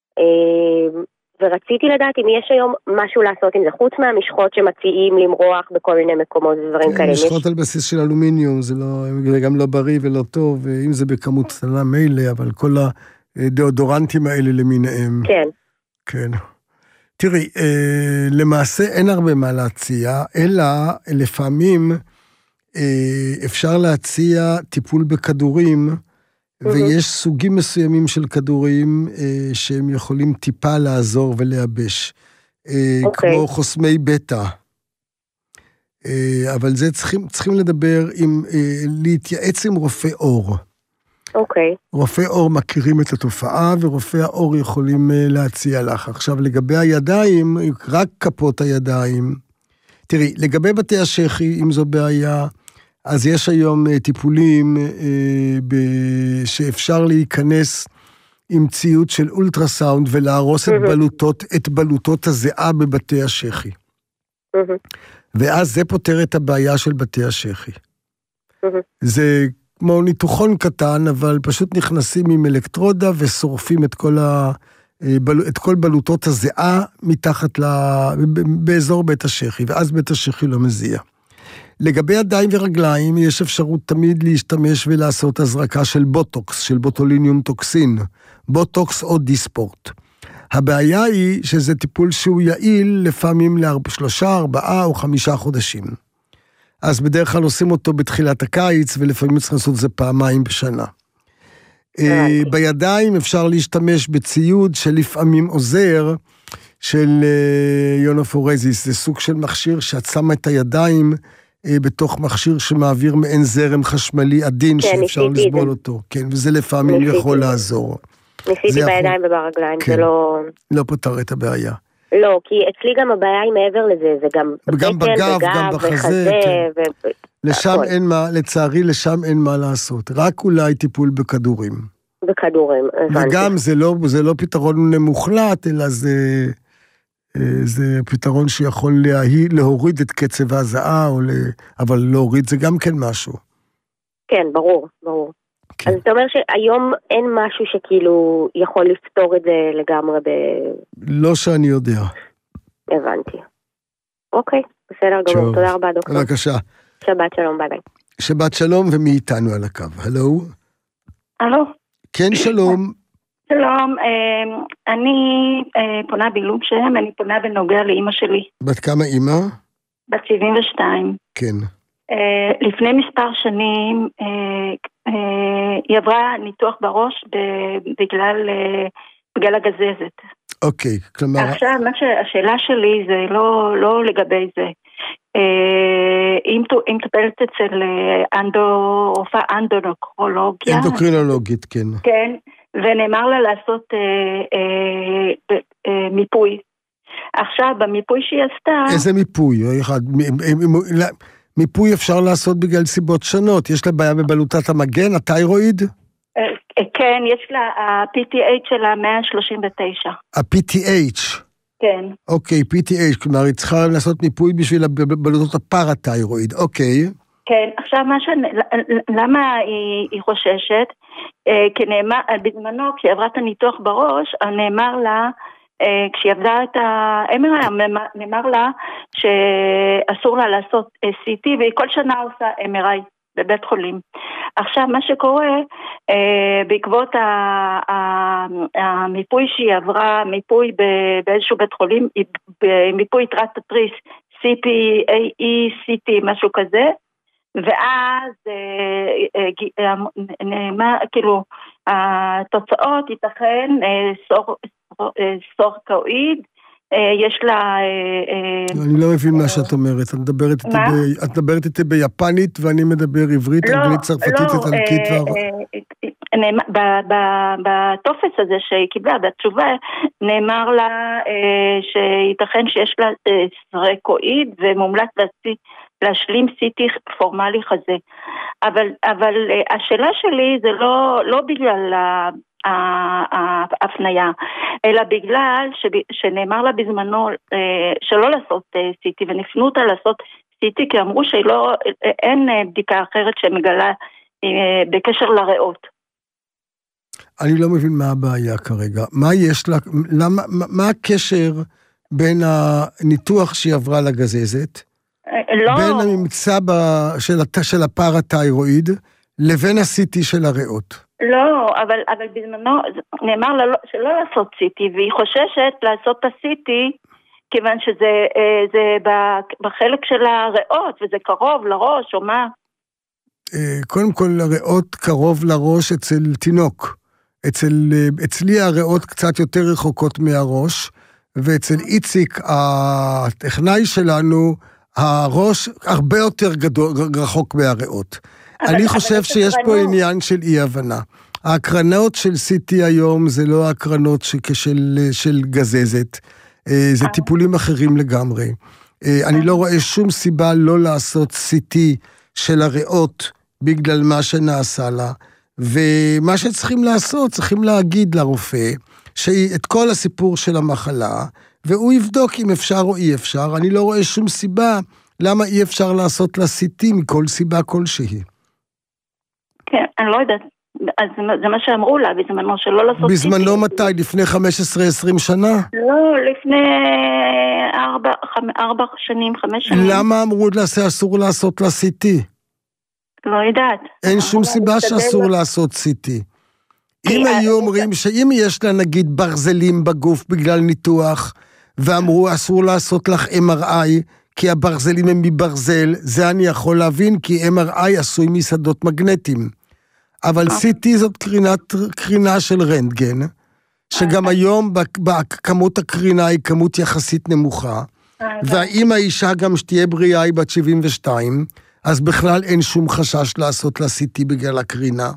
ורציתי לדעת אם יש היום משהו לעשות עם זה, חוץ מהמשחות שמציעים למרוח בכל מיני מקומות ודברים כאלה. משחות על בסיס של אלומיניום, זה, לא, זה גם לא בריא ולא טוב, אם זה בכמות קטנה מילא, אבל כל הדאודורנטים האלה למיניהם. כן. כן. תראי, למעשה אין הרבה מה להציע, אלא לפעמים אפשר להציע טיפול בכדורים, ויש סוגים מסוימים של כדורים שהם יכולים טיפה לעזור ולייבש, כמו חוסמי בטא, אבל זה צריכים, צריכים לדבר עם, להתייעץ עם רופא אור. אוקיי. רופאי אור מכירים את התופעה, ורופאי האור יכולים להציע לך. עכשיו, לגבי הידיים, רק כפות הידיים. תראי, לגבי בתי השכי, אם זו בעיה, אז יש היום טיפולים שאפשר להיכנס עם ציוד של אולטרסאונד, ולהרוס את בלוטות, את בלוטות הזיעה בבתי השכי. ואז זה פותר את הבעיה של בתי השכי. זה כמו ניתוחון קטן, אבל פשוט נכנסים עם אלקטרודה ושורפים את כל, ה, את כל בלוטות הזיעה מתחת ל, באזור בית השכי, ואז בית השכי לא מזיע. לגבי ידיים ורגליים, יש אפשרות תמיד להשתמש ולעשות הזרקה של בוטוקס, של בוטוליניום טוקסין, בוטוקס או דיספורט. הבעיה היא שזה טיפול שהוא יעיל לפעמים לשלושה, ארבעה או חמישה חודשים. אז בדרך כלל עושים אותו בתחילת הקיץ, ולפעמים צריך לעשות את זה פעמיים בשנה. בידיים אפשר להשתמש בציוד שלפעמים עוזר, של יונופורזיס, זה סוג של מכשיר שאת שמה את הידיים בתוך מכשיר שמעביר מעין זרם חשמלי עדין, שאפשר לסבול אותו. כן, וזה לפעמים יכול לעזור. ניסיתי בידיים וברגליים, זה לא... לא פותר את הבעיה. לא, כי אצלי גם הבעיה היא מעבר לזה, זה גם גם בגב, גם בחזה, לשם אין מה, לצערי לשם אין מה לעשות, רק אולי טיפול בכדורים. בכדורים, הבנתי. וגם זה לא, זה לא פתרון מוחלט, אלא זה, זה פתרון שיכול להוריד, להוריד את קצב ההזעה, אבל להוריד זה גם כן משהו. כן, ברור, ברור. אז אתה אומר שהיום אין משהו שכאילו יכול לפתור את זה לגמרי ב... לא שאני יודע. הבנתי. אוקיי, בסדר גמור. תודה רבה, דוקטור. בבקשה. שבת שלום, ביי ביי. שבת שלום, ומי איתנו על הקו? הלו? הלו? כן, שלום. שלום, אני פונה בעילום שם, אני פונה בנוגע לאמא שלי. בת כמה אמא? בת שבעים ושתיים. כן. לפני מספר שנים היא עברה ניתוח בראש בגלל בגלל הגזזת. אוקיי, כלומר... עכשיו, מה שהשאלה שלי זה לא, לא לגבי זה. אם טפלת אצל רופאה אנדוקרינולוגיה... אנדוקרינולוגית, כן. כן, ונאמר לה לעשות מיפוי. עכשיו, במיפוי שהיא עשתה... איזה מיפוי? אחד... מיפוי אפשר לעשות בגלל סיבות שונות. יש לה בעיה בבלוטת המגן, התיירואיד? כן, יש לה ה-פי טי אייץ' שלה מאה שלושים ותשע. ה-פי טי אייץ'? כן. אוקיי, פי טי אייץ', כלומר, היא צריכה לעשות מיפוי בשביל בלוטות הפרתיירואיד, אוקיי. כן, עכשיו מה ש... למה היא, היא חוששת? כי נאמר, בזמנו, כשהיא עברה את הניתוח בראש, נאמר לה, כשהיא עבדה את ה-אם אר איי, נאמר לה שאסור לה לעשות סי טי, והיא כל שנה עושה אם אר איי בבית חולים. עכשיו, מה שקורה, בעקבות המיפוי שהיא עברה, מיפוי באיזשהו בית חולים, מיפוי תרת התריס, סי פי איי אי, סי טי, משהו כזה, ואז כאילו התוצאות ייתכן סורקאויד, יש לה... אני לא מבין מה שאת אומרת, את מדברת איתי ביפנית ואני מדבר עברית, אנגלית, צרפתית, איטלקית. בטופס הזה שהיא קיבלה, בתשובה, נאמר לה שייתכן שיש לה סורקאויד ומומלץ להשלים סי טי פורמלי חזה. אבל השאלה שלי זה לא בגלל ההפניה, אלא בגלל שנאמר לה בזמנו שלא לעשות סי טי, ונפנו אותה לעשות סי טי, כי אמרו שאין בדיקה אחרת שמגלה בקשר לריאות. אני לא מבין מה הבעיה כרגע. מה יש לה, למה, מה הקשר בין הניתוח שהיא עברה לגזזת, לא. בין הממצא של הפרתיירואיד, לבין ה-סי טי של הריאות? לא, אבל, אבל בזמנו נאמר לה שלא לעשות סי טי, והיא חוששת לעשות את ה-סי טי, כיוון שזה זה בחלק של הריאות, וזה קרוב לראש, או מה? קודם כל, הריאות קרוב לראש אצל תינוק. אצל, אצלי הריאות קצת יותר רחוקות מהראש, ואצל איציק, הטכנאי שלנו, הראש הרבה יותר גדול, רחוק מהריאות. אני חושב שיש פה עניין של אי-הבנה. ההקרנות של סי טי היום זה לא ההקרנות של גזזת, זה טיפולים אחרים לגמרי. אני לא רואה שום סיבה לא לעשות סי טי של הריאות בגלל מה שנעשה לה, ומה שצריכים לעשות, צריכים להגיד לרופא, שאת כל הסיפור של המחלה, והוא יבדוק אם אפשר או אי אפשר, אני לא רואה שום סיבה למה אי אפשר לעשות לה סי טי מכל סיבה כלשהי. כן, אני לא יודעת. אז זה מה שאמרו לה, בזמנו שלא לעשות... בזמנו מתי? לפני חמש עשרה עשרים שנה? לא, לפני ארבע, ארבע שנים, חמש שנים. למה אמרו לה שאסור לעשות לה סי טי? לא יודעת. אין שום סיבה שאסור לעשות סי טי. אם היו אומרים שאם יש לה נגיד ברזלים בגוף בגלל ניתוח, ואמרו אסור לעשות לך אם אר איי, כי הברזלים הם מברזל, זה אני יכול להבין, כי אם אר איי עשוי משדות מגנטיים. אבל סי טי זאת קרינת, קרינה של רנטגן, שגם היום כמות הקרינה היא כמות יחסית נמוכה, והאם האישה גם שתהיה בריאה היא בת שבעים ושתיים, אז בכלל אין שום חשש לעשות לה סי טי בגלל הקרינה.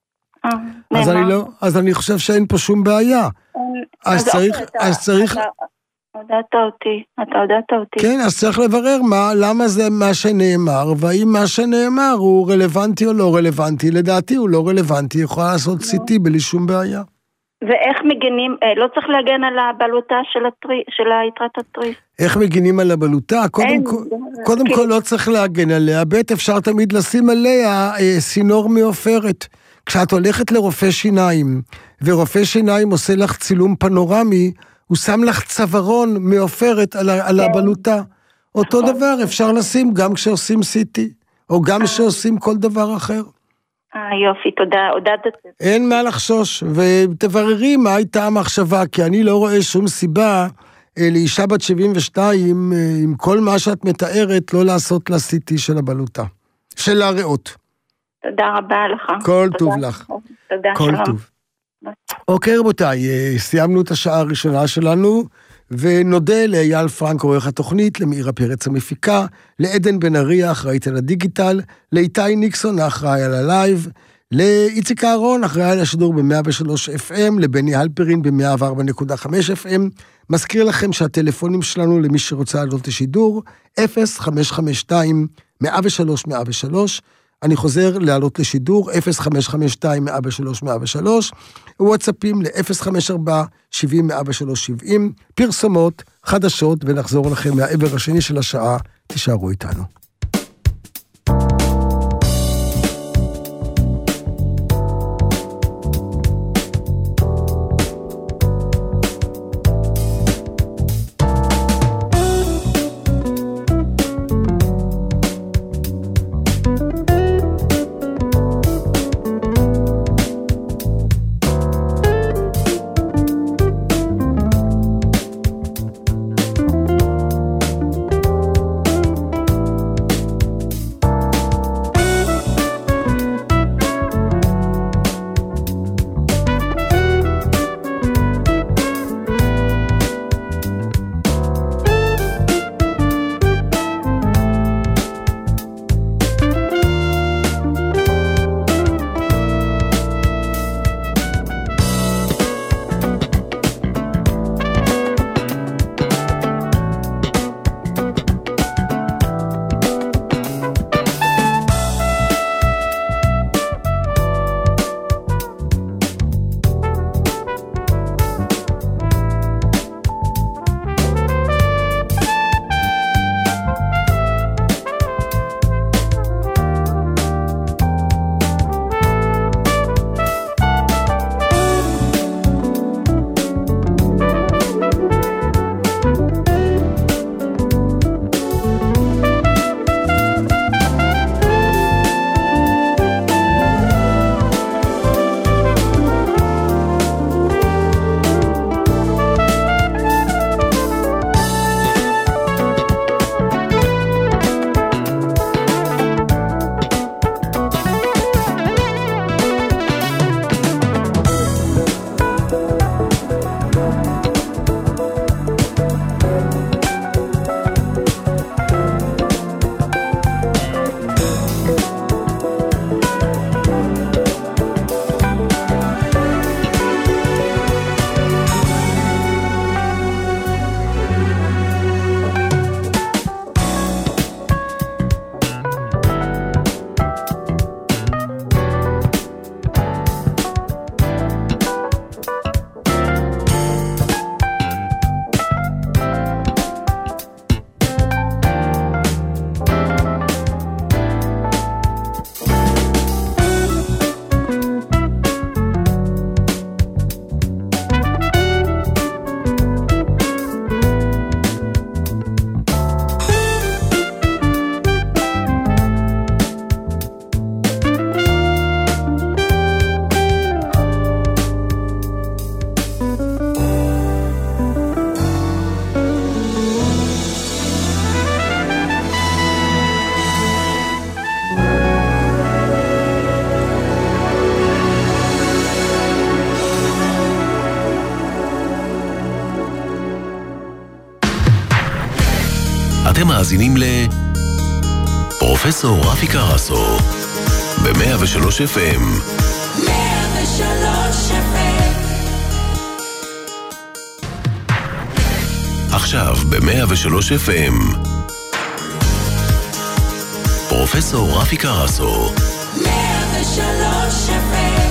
אז אני לא, אז אני חושב שאין פה שום בעיה. אז צריך, אז צריך... הודעת אותי, אתה הודעת אותי. כן, אז צריך לברר מה, למה זה מה שנאמר, והאם מה שנאמר הוא רלוונטי או לא רלוונטי. לדעתי הוא לא רלוונטי, יכולה לעשות סי טי בלי שום בעיה. ואיך מגנים, לא צריך להגן על הבלוטה של, הטרי, של היתרת התריס. איך מגנים על הבלוטה? קודם, כל, קודם כל לא צריך להגן עליה, בית אפשר תמיד לשים עליה סינור מעופרת. כשאת הולכת לרופא שיניים, ורופא שיניים עושה לך צילום פנורמי, הוא שם לך צווארון מעופרת על, על הבלוטה. אותו דבר אפשר לשים גם כשעושים סי טי, או גם כשעושים כל דבר אחר. אה, יופי, תודה, הודעת את זה. אין מה לחשוש, ותבררי מה הייתה המחשבה, כי אני לא רואה שום סיבה לאישה בת שבעים ושתיים, עם כל מה שאת מתארת, לא לעשות לה סי טי של הבלוטה, של הריאות. תודה רבה לך. כל טוב לך. תודה, כל טוב. אוקיי רבותיי, סיימנו את השעה הראשונה שלנו, ונודה לאייל פרנק עורך התוכנית, למאירה פרץ המפיקה, לעדן בן אריה אחראית על הדיגיטל, לאיתי ניקסון האחראי על הלייב, לאיציק אהרון אחראי על השידור ב-מאה ושלוש אף אם, לבני הלפרין ב-מאה וארבע נקודה חמש אף אם. מזכיר לכם שהטלפונים שלנו למי שרוצה לעלות לשידור, אפס חמש חמש שתיים מאה ושלוש מאה ושלוש, אני חוזר לעלות לשידור, אפס חמש חמש שתיים מאה ושלוש מאה ושלוש, וואטסאפים ל-אפס חמש ארבע שבעים מאה ושלוש שבעים, פרסומות, חדשות, ונחזור לכם מהעבר השני של השעה, תישארו איתנו. אתם מאזינים ל... פרופסור רפי קרסו, ב-מאה ושלוש אף אם. מאה ושלוש אף אם. עכשיו ב-מאה ושלוש אף אם. פרופסור רפי קרסו, מאה ושלוש אף אם.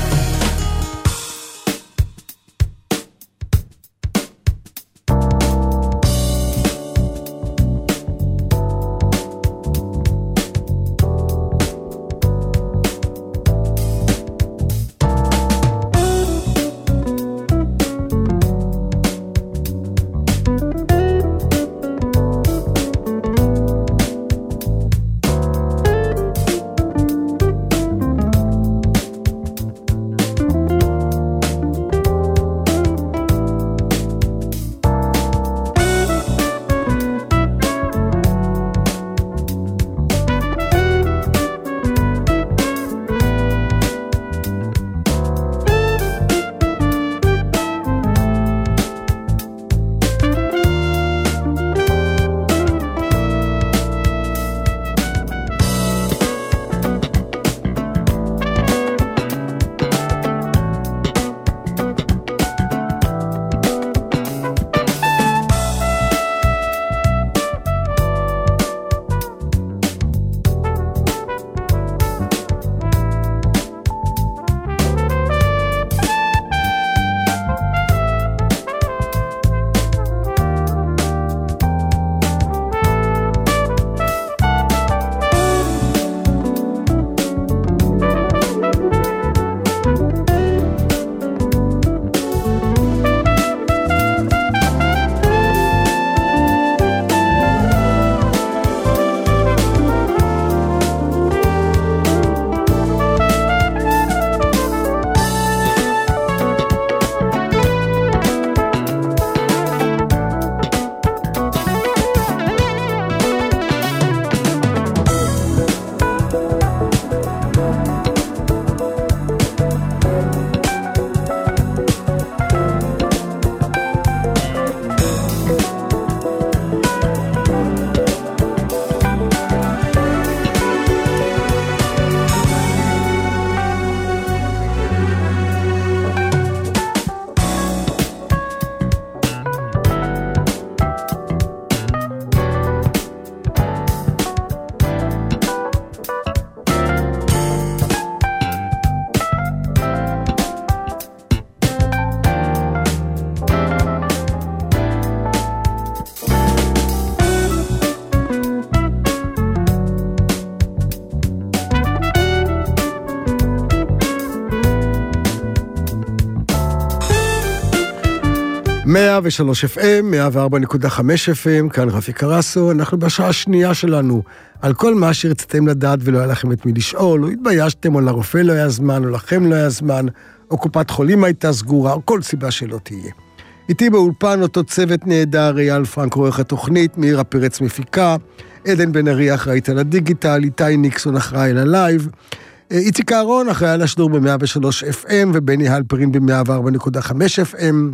מאה ושלוש אף אם, מאה וארבע נקודה חמש אף אם, כאן רפי קרסו, אנחנו בשעה השנייה שלנו, על כל מה שרציתם לדעת ולא היה לכם את מי לשאול, או התביישתם, או לרופא לא היה זמן, או לכם לא היה זמן, או קופת חולים הייתה סגורה, או כל סיבה שלא תהיה. איתי באולפן אותו צוות נהדר, אייל פרנק עורך התוכנית, מאירה פרץ מפיקה, עדן בן ארי אחראית על הדיגיטל, איתי ניקסון אחראי על הלייב, איציק אהרון אחראי על השידור ב-מאה ושלוש אף אם, ובני הלפרין ב-מאה וארבע נקודה חמש אף אם.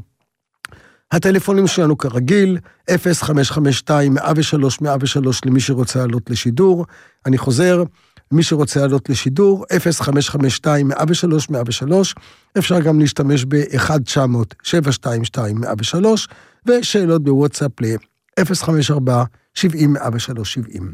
הטלפונים שלנו כרגיל, אפס חמש חמש שתיים מאה ושלוש מאה ושלוש למי שרוצה לעלות לשידור. אני חוזר, מי שרוצה לעלות לשידור, אפס חמש חמש שתיים מאה ושלוש מאה ושלוש. אפשר גם להשתמש ב-אחת תשע מאות שבע שתיים שתיים מאה ושלוש, ושאלות בוואטסאפ ל-אפס חמש ארבע שבעים מאה ושלוש שבעים.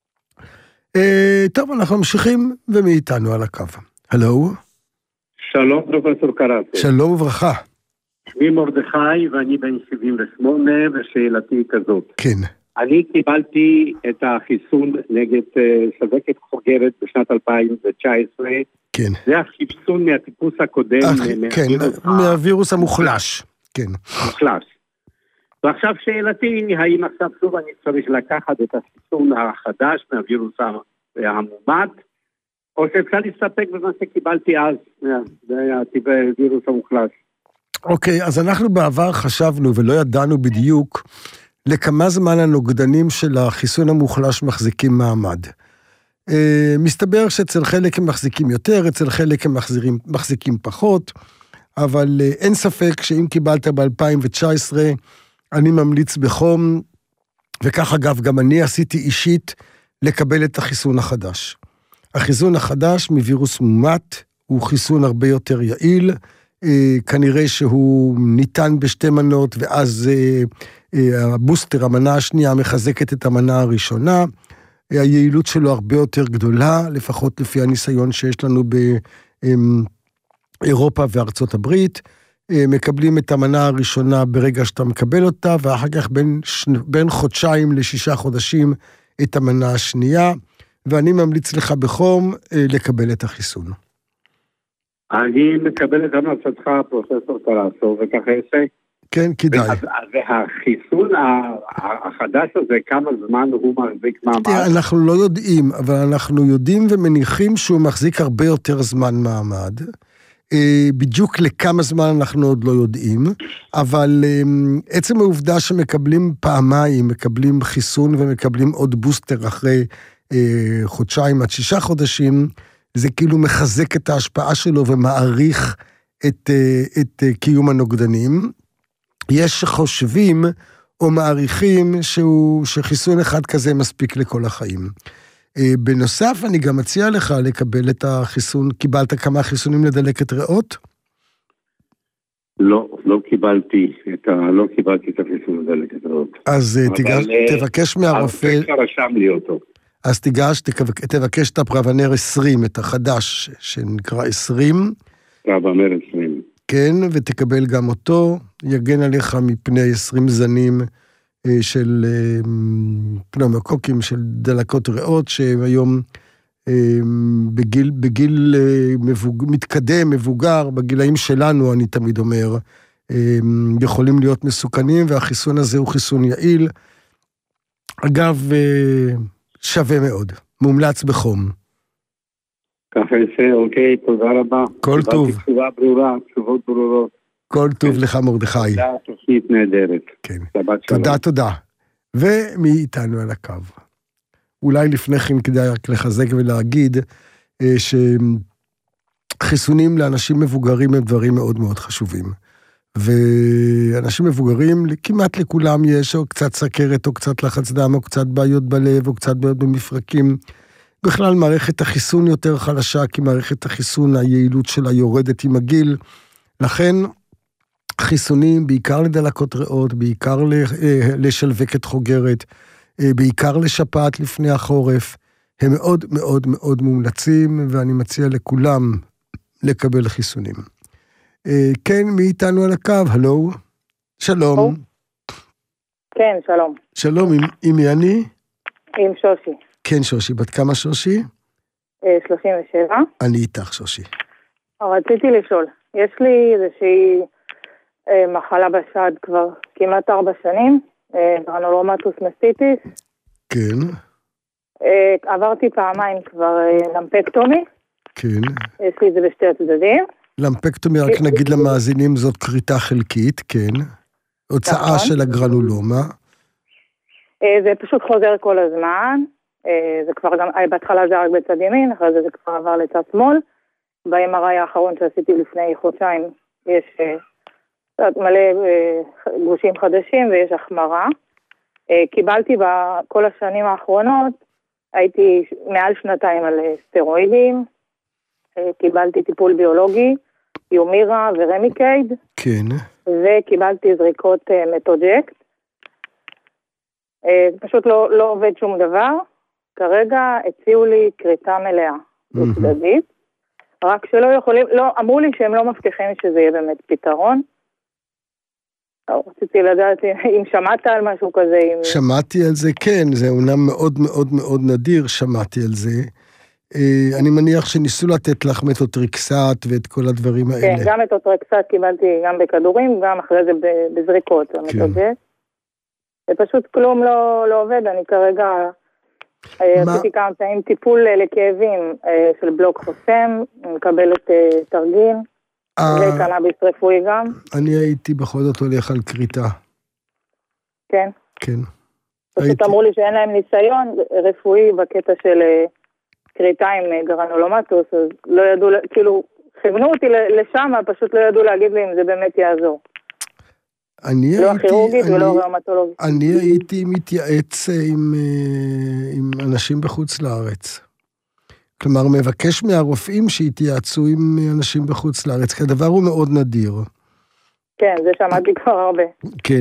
טוב, אנחנו ממשיכים, ומי איתנו על הקו? הלו? שלום פרופסור קרסו. שלום וברכה. שמי מרדכי ואני בן שבעים ושמונה, ושאלתי היא כזאת. כן. אני קיבלתי את החיסון נגד שבקת חוגרת בשנת אלפיים תשע עשרה. כן. זה החיסון מהטיפוס הקודם. אח, כן, מהווירוס המוחלש. כן. מוחלש. ועכשיו שאלתי, האם עכשיו שוב אני צריך לקחת את החיסון החדש מהווירוס המומת, או שאפשר להסתפק במה שקיבלתי אז, זה היה הווירוס המוחלש. אוקיי, אז אנחנו בעבר חשבנו ולא ידענו בדיוק לכמה זמן הנוגדנים של החיסון המוחלש מחזיקים מעמד. מסתבר שאצל חלק הם מחזיקים יותר, אצל חלק הם מחזירים, מחזיקים פחות, אבל אין ספק שאם קיבלת ב-אלפיים תשע עשרה, אני ממליץ בחום וכך אגב, גם אני עשיתי אישית לקבל את החיסון החדש. החיסון החדש מווירוס מומת, הוא חיסון הרבה יותר יעיל, כנראה שהוא ניתן בשתי מנות, ואז הבוסטר, המנה השנייה, מחזקת את המנה הראשונה, היעילות שלו הרבה יותר גדולה, לפחות לפי הניסיון שיש לנו באירופה וארצות הברית, מקבלים את המנה הראשונה ברגע שאתה מקבל אותה, ואחר כך בין, בין חודשיים לשישה חודשים את המנה השנייה, ואני ממליץ לך בחום לקבל את החיסון. אני מקבל את המלצתך, פרופסור קלאסו, וככה יעשה. כן, כדאי. והחיסון החדש הזה, כמה זמן הוא מחזיק מעמד? תראה, אנחנו לא יודעים, אבל אנחנו יודעים ומניחים שהוא מחזיק הרבה יותר זמן מעמד. בדיוק לכמה זמן אנחנו עוד לא יודעים, אבל עצם העובדה שמקבלים פעמיים, מקבלים חיסון ומקבלים עוד בוסטר אחרי חודשיים עד שישה חודשים, זה כאילו מחזק את ההשפעה שלו ומעריך את, את קיום הנוגדנים. יש שחושבים או מעריכים שהוא, שחיסון אחד כזה מספיק לכל החיים. בנוסף, אני גם מציע לך לקבל את החיסון. קיבלת כמה חיסונים לדלקת ריאות? לא, לא קיבלתי את ה... לא קיבלתי את החיסון לדלקת ריאות. אז תיגש, תבקש מהרופא... אבל רשם לי אותו. אז תיגש, תבקש את הפרוונר עשרים, את החדש, שנקרא עשרים. פרוונר עשרים. כן, ותקבל גם אותו, יגן עליך מפני עשרים זנים של פנאומוקוקים, של דלקות ריאות, שהיום בגיל, בגיל מבוג, מתקדם, מבוגר, בגילאים שלנו, אני תמיד אומר, יכולים להיות מסוכנים, והחיסון הזה הוא חיסון יעיל. אגב, שווה מאוד, מומלץ בחום. ככה יצא, אוקיי, תודה רבה. כל טוב. תשובה ברורה, תשובות ברורות. כל טוב לך מרדכי. תודה, תוכנית נהדרת. כן. תודה, תודה. ומי איתנו על הקו? אולי לפני כן כדאי רק לחזק ולהגיד שחיסונים לאנשים מבוגרים הם דברים מאוד מאוד חשובים. ואנשים מבוגרים, כמעט לכולם יש או קצת סכרת, או קצת לחץ דם, או קצת בעיות בלב, או קצת בעיות במפרקים. בכלל מערכת החיסון יותר חלשה, כי מערכת החיסון, היעילות שלה יורדת עם הגיל. לכן חיסונים, בעיקר לדלקות ריאות, בעיקר לשלווקת חוגרת, בעיקר לשפעת לפני החורף, הם מאוד מאוד מאוד מומלצים, ואני מציע לכולם לקבל חיסונים. כן, מי איתנו על הקו? הלו? שלום. כן, שלום. שלום, עם, עם מי אני? עם שושי. כן, שושי. בת כמה שושי? שלושים ושבע. אני איתך, שושי. רציתי לשאול, יש לי איזושהי מחלה בשד כבר כמעט ארבע שנים, גרנולומטוס מסטיטיס. כן. עברתי פעמיים כבר למפקטומי. כן. יש לי את זה בשתי הצדדים. למפקטומי, רק נגיד למאזינים, זאת קריטה חלקית, כן. הוצאה של הגרנולומה. זה פשוט חוזר כל הזמן. זה כבר גם, בהתחלה זה רק בצד ימין, אחרי זה זה כבר עבר לצד שמאל. ב-אם אר איי האחרון שעשיתי לפני חודשיים, יש מלא גושים חדשים ויש החמרה. קיבלתי בכל השנים האחרונות, הייתי מעל שנתיים על סטרואידים, קיבלתי טיפול ביולוגי, יומירה ורמיקייד. כן. וקיבלתי זריקות מטוג'קט. פשוט לא, לא עובד שום דבר. כרגע הציעו לי קריטה מלאה בצדדית. רק שלא יכולים, לא, אמרו לי שהם לא מבטיחים שזה יהיה באמת פתרון. רציתי לדעת אם שמעת על משהו כזה. אם... שמעתי על זה, כן, זה אומנם מאוד מאוד מאוד נדיר, שמעתי על זה. אני מניח שניסו לתת לך מטוטריקסט ואת כל הדברים האלה. כן, גם מטוטריקסט קיבלתי גם בכדורים, גם אחרי זה בזריקות. כן. ופשוט כלום לא, לא עובד, אני כרגע עשיתי כמה פעמים טיפול לכאבים של בלוק חוסם, מקבלת תרגיל, וקנאביס רפואי גם. אני הייתי בכל זאת הולך על קריטה. כן? כן. פשוט אמרו לי שאין להם ניסיון רפואי בקטע של קריטה עם גרנולומטוס, אז לא ידעו, כאילו, כיוונו אותי לשם, פשוט לא ידעו להגיד לי אם זה באמת יעזור. לא הכירורגית ולא ראומטולוגית. אני הייתי מתייעץ עם, עם אנשים בחוץ לארץ. כלומר, מבקש מהרופאים שהתייעצו עם אנשים בחוץ לארץ, כי הדבר הוא מאוד נדיר. כן, זה שמעתי כבר הרבה. כן,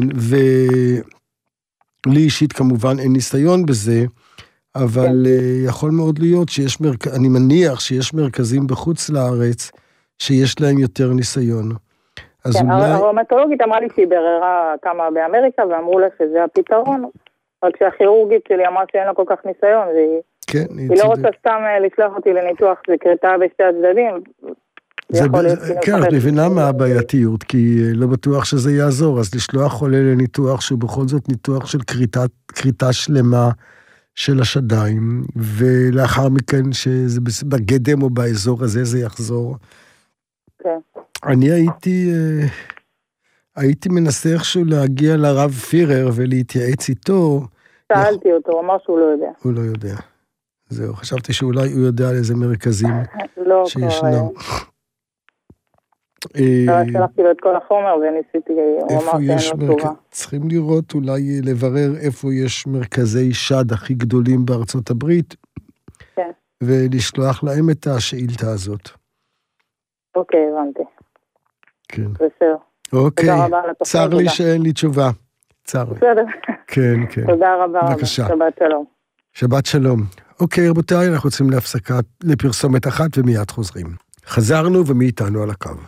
ולי אישית כמובן אין ניסיון בזה, אבל כן. יכול מאוד להיות שיש, מרכ... אני מניח שיש מרכזים בחוץ לארץ, שיש להם יותר ניסיון. כן, אולי... הראומטולוגית אמרה לי שהיא בררה כמה באמריקה, ואמרו לה שזה הפתרון, רק שהכירורגית שלי אמרה שאין לה כל כך ניסיון, והיא כן, היא לא רוצה סתם לשלוח אותי לניתוח, זה קריטה בשתי הצדדים. זה ב... כן, את מבינה מה הבעייתיות, כי לא בטוח שזה יעזור, אז לשלוח חולה לניתוח, שהוא בכל זאת ניתוח של קריטה, קריטה שלמה של השדיים, ולאחר מכן שזה בגדם או באזור הזה זה יחזור. כן. אני הייתי, הייתי מנסה איכשהו להגיע לרב פירר ולהתייעץ איתו. שאלתי אותו, הוא אמר שהוא לא יודע. הוא לא יודע. זהו, חשבתי שאולי הוא יודע על איזה מרכזים שישנם. שלחתי לו את כל החומר וניסיתי, הוא אמר שאין לו תשובה. צריכים לראות, אולי לברר איפה יש מרכזי שד הכי גדולים בארצות הברית, ולשלוח להם את השאילתה הזאת. אוקיי, הבנתי. כן. בסדר. אוקיי, צר לי שאין לי תשובה. צר לי. בסדר. כן, כן. תודה רבה. בבקשה. שבת שלום. שבת שלום. אוקיי, רבותיי, אנחנו רוצים להפסקה לפרסומת אחת ומיד חוזרים. חזרנו ומי איתנו על הקו.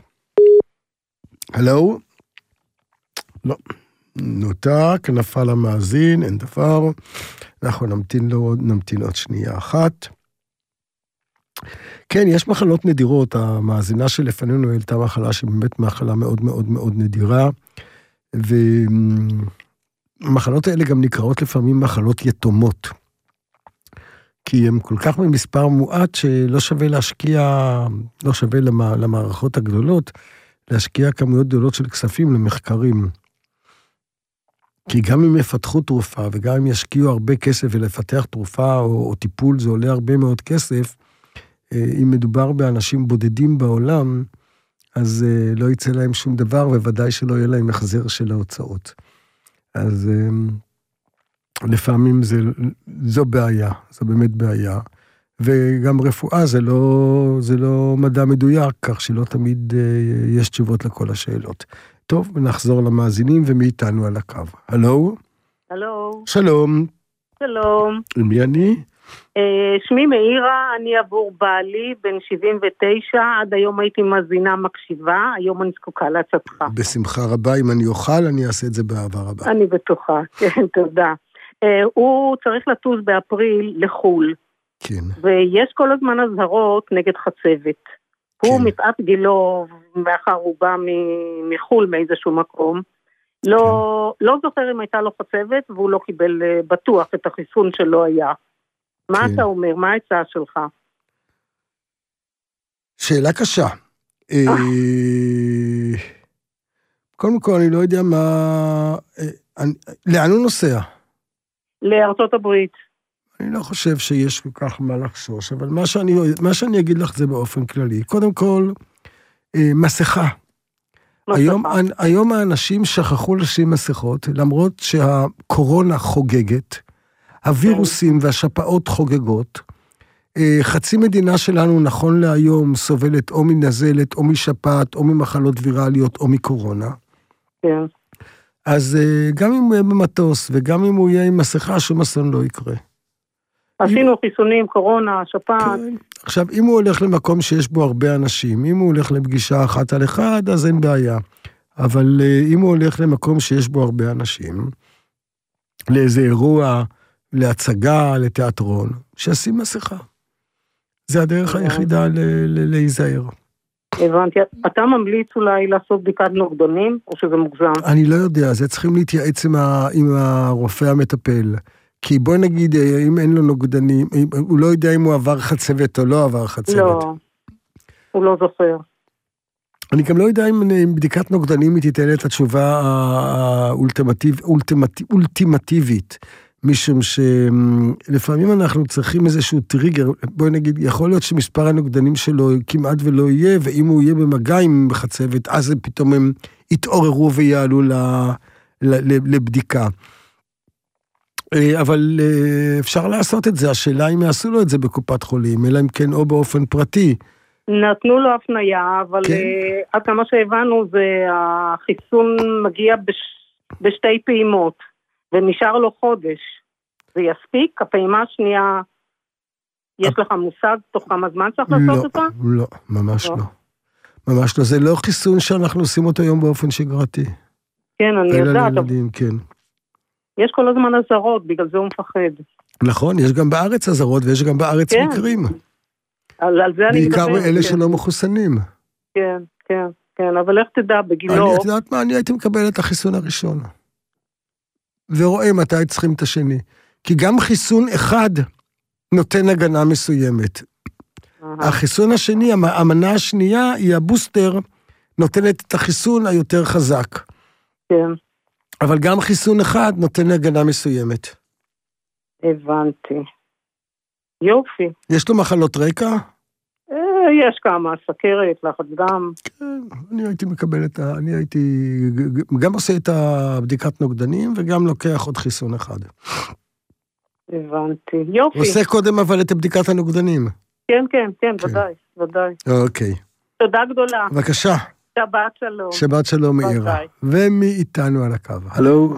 הלו? לא. נותק, נפל המאזין, אין דבר. אנחנו נמתין לו, נמתין עוד שנייה אחת. כן, יש מחלות נדירות, המאזינה שלפנינו העלתה מחלה שבאמת מחלה מאוד מאוד מאוד נדירה, והמחלות האלה גם נקראות לפעמים מחלות יתומות, כי הן כל כך במספר מועט שלא שווה להשקיע, לא שווה למערכות הגדולות, להשקיע כמויות גדולות של כספים למחקרים. כי גם אם יפתחו תרופה, וגם אם ישקיעו הרבה כסף ולפתח תרופה או, או טיפול, זה עולה הרבה מאוד כסף, אם מדובר באנשים בודדים בעולם, אז לא יצא להם שום דבר, וודאי שלא יהיה להם החזר של ההוצאות. אז לפעמים זה, זו בעיה, זו באמת בעיה. וגם רפואה זה לא, זה לא מדע מדויק, כך שלא תמיד יש תשובות לכל השאלות. טוב, ונחזור למאזינים ומאיתנו על הקו. הלו? הלו. שלום. שלום. מי אני? שמי מאירה, אני עבור בעלי, בן שבעים ותשע, עד היום הייתי מאזינה מקשיבה, היום אני זקוקה לעצתך. בשמחה רבה, אם אני אוכל, אני אעשה את זה באהבה רבה. אני בטוחה, כן, תודה. הוא צריך לטוס באפריל לחול. כן. ויש כל הזמן הזהרות נגד חצבת. הוא מפאת גילו, מאחר הוא בא מחול מאיזשהו מקום, לא, לא זוכר אם הייתה לו חצבת, והוא לא קיבל בטוח את החיסון שלא היה. מה אתה אומר? מה ההצעה שלך? שאלה קשה. קודם כל, אני לא יודע מה... לאן הוא נוסע? לארצות הברית. אני לא חושב שיש כל כך מה לחשוש, אבל מה שאני, מה שאני אגיד לך זה באופן כללי. קודם כל, מסכה. היום, היום האנשים שכחו לשים מסכות, למרות שהקורונה חוגגת, הווירוסים והשפעות חוגגות, חצי מדינה שלנו נכון להיום סובלת או מנזלת, או משפעת, או ממחלות ויראליות, או מקורונה. כן. אז גם אם הוא יהיה במטוס, וגם אם הוא יהיה עם מסכה, שום אסון לא יקרה. עשינו חיסונים, קורונה, שפעת. כן. עכשיו, אם הוא הולך למקום שיש בו הרבה אנשים, אם הוא הולך לפגישה אחת על אחד, אז אין בעיה. אבל אם הוא הולך למקום שיש בו הרבה אנשים, לאיזה אירוע, להצגה, לתיאטרון, שישים מסכה. זה הדרך היחידה להיזהר. הבנתי. אתה ממליץ אולי לעשות בדיקת נוגדנים, או שזה מוגזם? אני לא יודע, זה צריכים להתייעץ עם הרופא המטפל. כי בוא נגיד, אם אין לו נוגדנים, הוא לא יודע אם הוא עבר חצבת או לא עבר חצבת. לא, הוא לא זוכר. אני גם לא יודע אם בדיקת נוגדנים היא תיתן את התשובה האולטימטיבית, משום שלפעמים אנחנו צריכים איזשהו טריגר, בואי נגיד, יכול להיות שמספר הנוגדנים שלו כמעט ולא יהיה, ואם הוא יהיה במגע עם חצבת, אז פתאום הם יתעוררו ויעלו לבדיקה. אבל אפשר לעשות את זה, השאלה אם יעשו לו את זה בקופת חולים, אלא אם כן או באופן פרטי. נתנו לו הפניה, אבל כן. עד כמה שהבנו, זה החיסון מגיע בש, בשתי פעימות, ונשאר לו חודש. זה יספיק? הפעימה השנייה, יש לך מושג תוך כמה זמן צריך לעשות אותה? לא, ממש לא. ממש לא. זה לא חיסון שאנחנו עושים אותו היום באופן שגרתי. כן, אני יודעת. לילדים, כן. יש כל הזמן הזרות, בגלל זה הוא מפחד. נכון, יש גם בארץ הזרות, ויש גם בארץ כן. מקרים. על, על זה אני מדבר. בעיקר אלה כן. שלא מחוסנים. כן, כן, כן, אבל איך תדע, בגילו... אני יודעת מה, אני הייתי מקבל את החיסון הראשון. ורואה מתי צריכים את השני. כי גם חיסון אחד נותן הגנה מסוימת. החיסון השני, המנה השנייה, היא הבוסטר, נותנת את החיסון היותר חזק. כן. אבל גם חיסון אחד נותן הגנה מסוימת. הבנתי. יופי. יש לו מחלות רקע? יש כמה, סכרת, לחץ דם. כן, אני הייתי מקבל את ה... אני הייתי... גם עושה את הבדיקת נוגדנים, וגם לוקח עוד חיסון אחד. הבנתי. יופי. עושה קודם אבל את הבדיקת הנוגדנים. כן, כן, כן, ודאי, ודאי. אוקיי. תודה גדולה. בבקשה. שבת שלום. שבת שלום מאירה. ומי איתנו על הקו? הלו?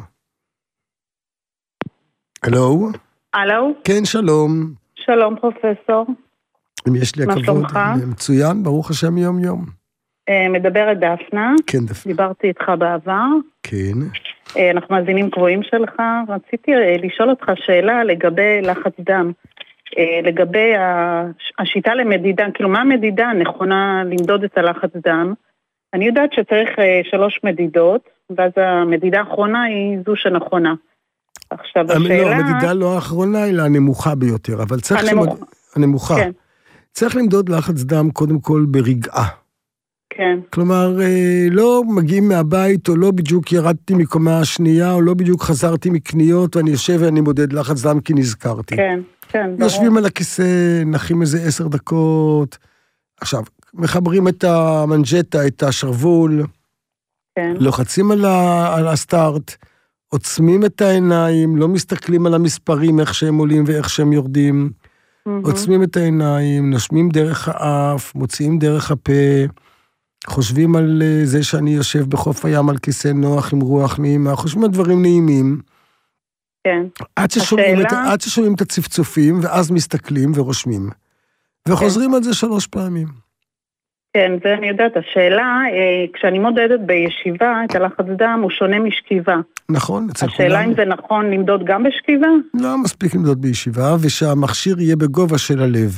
הלו? הלו? כן, שלום. שלום פרופסור. אם יש לי הכבוד, מצוין, ברוך השם יום יום. מדברת דפנה. כן, דפנה. דיברתי איתך בעבר. כן. אנחנו מאזינים קבועים שלך. רציתי לשאול אותך שאלה לגבי לחץ דם. לגבי השיטה למדידה, כאילו מה המדידה הנכונה למדוד את הלחץ דם? אני יודעת שצריך שלוש מדידות, ואז המדידה האחרונה היא זו שנכונה. עכשיו השאלה... לא, המדידה לא האחרונה, אלא הנמוכה ביותר, אבל צריך... הנמוך... הנמוכה. כן. צריך למדוד לחץ דם קודם כל ברגעה. כן. כלומר, לא מגיעים מהבית, או לא בדיוק ירדתי מקומה השנייה, או לא בדיוק חזרתי מקניות, ואני יושב ואני מודד לחץ דם כי נזכרתי. כן, כן, ברור. יושבים על הכיסא, נחים איזה עשר דקות. עכשיו, מחברים את המנג'טה, את השרוול, כן. לוחצים על, ה, על הסטארט, עוצמים את העיניים, לא מסתכלים על המספרים, איך שהם עולים ואיך שהם יורדים, mm-hmm. עוצמים את העיניים, נשמים דרך האף, מוציאים דרך הפה, חושבים על זה שאני יושב בחוף הים על כיסא נוח עם רוח נעימה, חושבים על דברים נעימים, כן. עד ששומעים, השאלה... את, עד ששומעים את הצפצופים, ואז מסתכלים ורושמים. וחוזרים כן. על זה שלוש פעמים. כן, זה אני יודעת. השאלה, כשאני מודדת בישיבה, את הלחץ דם הוא שונה משכיבה. נכון. השאלה אם זה נכון למדוד גם בשכיבה? לא, מספיק למדוד בישיבה, ושהמכשיר יהיה בגובה של הלב.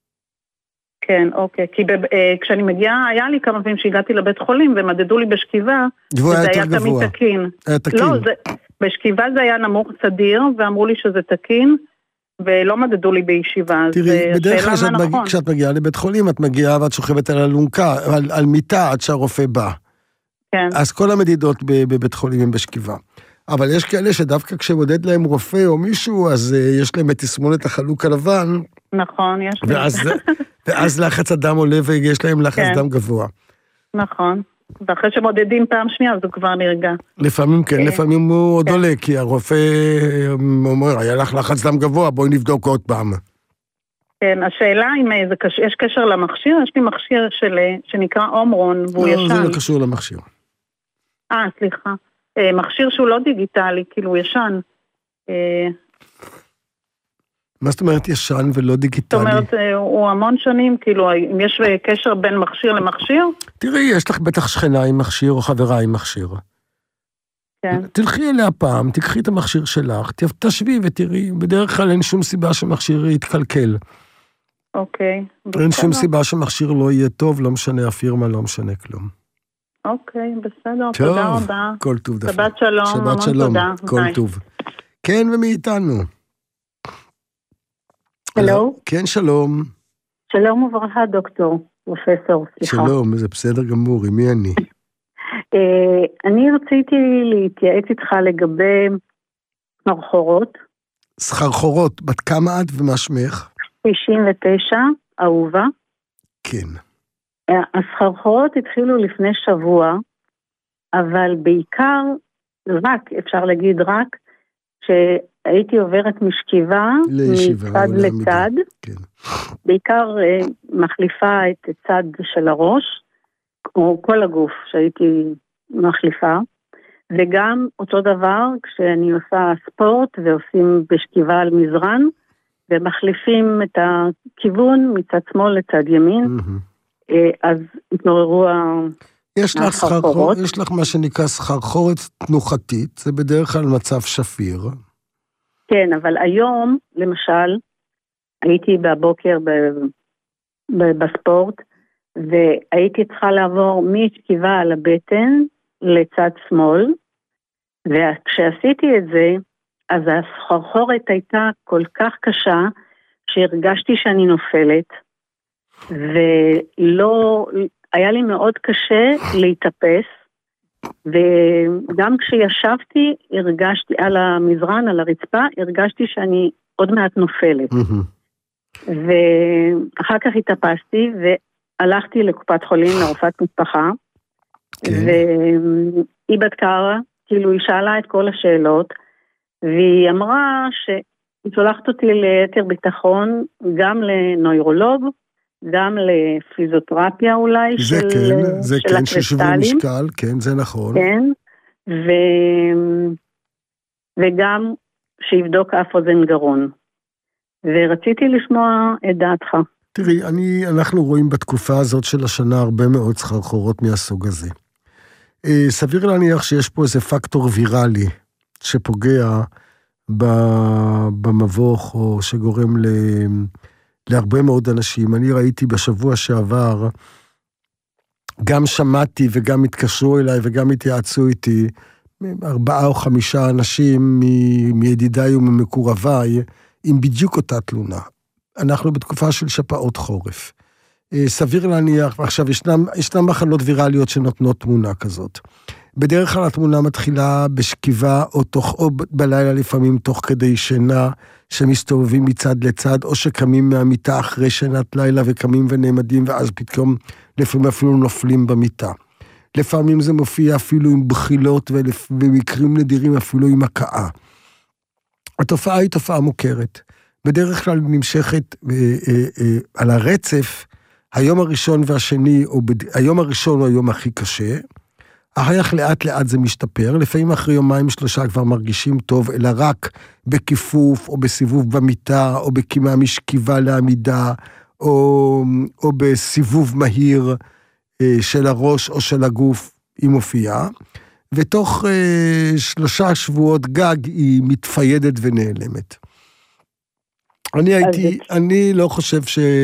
כן, אוקיי. כי כשאני מגיעה, היה לי כמה פעמים שהגעתי לבית חולים, ומדדו לי בשכיבה, וזה היה תמיד תקין. היה תקין. לא, זה, בשכיבה זה היה נמוך סדיר, ואמרו לי שזה תקין, ולא מדדו לי בישיבה. תראי, בדרך כלל כשאת, מג... נכון. כשאת מגיעה לבית חולים, את מגיעה ואת שוכבת על אלונקה, על, על מיטה עד שהרופא בא. כן. אז כל המדידות בבית חולים הם בשכיבה. אבל יש כאלה שדווקא כשמודד להם רופא או מישהו, אז uh, יש להם את תסמונת החלוק הלבן. נכון, יש לי. ואז, ואז לחץ הדם עולה ויש להם לחץ כן. דם גבוה. נכון. ואחרי שמודדים פעם שנייה, אז הוא כבר נרגע. לפעמים כן, לפעמים הוא עוד עולה, כי הרופא אומר, היה לך לחץ דם גבוה, בואי נבדוק עוד פעם. כן, השאלה אם יש קשר למכשיר, יש לי מכשיר שנקרא אומרון, והוא ישן. לא, זה לא קשור למכשיר. אה, סליחה. מכשיר שהוא לא דיגיטלי, כאילו הוא ישן. מה זאת אומרת ישן ולא דיגיטלי? זאת אומרת, הוא המון שנים, כאילו, אם יש קשר בין מכשיר למכשיר? תראי, יש לך בטח שכנה עם מכשיר או חברה עם מכשיר. כן. תלכי אליה פעם, תקחי את המכשיר שלך, תשבי ותראי, בדרך כלל אין שום סיבה שמכשיר יתקלקל. אוקיי. אין שום סיבה שמכשיר לא יהיה טוב, לא משנה הפירמה, לא משנה כלום. אוקיי, בסדר, תודה רבה. כל טוב דפנה. שבת שלום, שבת שלום, כל טוב. כן, ומי איתנו? הלו? כן, שלום. שלום וברכה, דוקטור, פרופסור, סליחה. שלום, זה בסדר גמור, מי אני? אני רציתי להתייעץ איתך לגבי סחרחורות. סחרחורות, בת כמה את ומה שמך? תשעים ותשע, אהובה. כן. הסחרחורות התחילו לפני שבוע, אבל בעיקר, רק, אפשר להגיד רק, שהייתי עוברת משכיבה, מצד לצד, כן. בעיקר מחליפה את הצד של הראש, או כל הגוף שהייתי מחליפה, וגם אותו דבר כשאני עושה ספורט ועושים בשכיבה על מזרן, ומחליפים את הכיוון מצד שמאל לצד ימין, אז התנוררו הסחרחורות. יש לך מה שנקרא סחרחורת תנוחתית, זה בדרך כלל מצב שפיר. כן, אבל היום, למשל, הייתי בבוקר בספורט, והייתי צריכה לעבור משכיבה על הבטן לצד שמאל, וכשעשיתי את זה, אז הסחרחורת הייתה כל כך קשה, שהרגשתי שאני נופלת, ולא, היה לי מאוד קשה להתאפס, וגם כשישבתי, הרגשתי על המזרן, על הרצפה, הרגשתי שאני עוד מעט נופלת. ואחר כך התאפסתי, והלכתי לקופת חולים, לרופאת משפחה, והיא בדקה, כאילו היא שאלה את כל השאלות, והיא אמרה שהיא שולחת אותי ליתר ביטחון, גם לנוירולוג, גם לפיזיותרפיה אולי, זה של, כן, זה של כן, הקריסטלים. ששווי משקל, כן, זה נכון. כן, ו... וגם שיבדוק אף אוזן גרון. ורציתי לשמוע את דעתך. תראי, אני, אנחנו רואים בתקופה הזאת של השנה הרבה מאוד סחרחורות מהסוג הזה. סביר להניח שיש פה איזה פקטור ויראלי, שפוגע במבוך, או שגורם ל... להרבה מאוד אנשים. אני ראיתי בשבוע שעבר, גם שמעתי וגם התקשרו אליי וגם התייעצו איתי, ארבעה או חמישה אנשים מידידיי וממקורביי, עם בדיוק אותה תלונה. אנחנו בתקופה של שפעות חורף. סביר להניח, ועכשיו ישנם, ישנם מחלות ויראליות שנותנות תמונה כזאת. בדרך כלל התמונה מתחילה בשכיבה או, תוך, או בלילה לפעמים תוך כדי שינה, שמסתובבים מצד לצד, או שקמים מהמיטה אחרי שינת לילה וקמים ונעמדים, ואז פתאום לפעמים אפילו נופלים במיטה. לפעמים זה מופיע אפילו עם בחילות, ובמקרים נדירים אפילו עם הקאה. התופעה היא תופעה מוכרת. בדרך כלל נמשכת אה, אה, אה, על הרצף, היום הראשון והשני, או בד... היום הראשון הוא היום הכי קשה, אחר כך לאט לאט זה משתפר, לפעמים אחרי יומיים שלושה כבר מרגישים טוב, אלא רק בכיפוף, או בסיבוב במיטה, או בקימה משכיבה לעמידה, או, או בסיבוב מהיר אה, של הראש או של הגוף, היא מופיעה, ותוך אה, שלושה שבועות גג היא מתפיידת ונעלמת. אני הייתי, אני לא חושב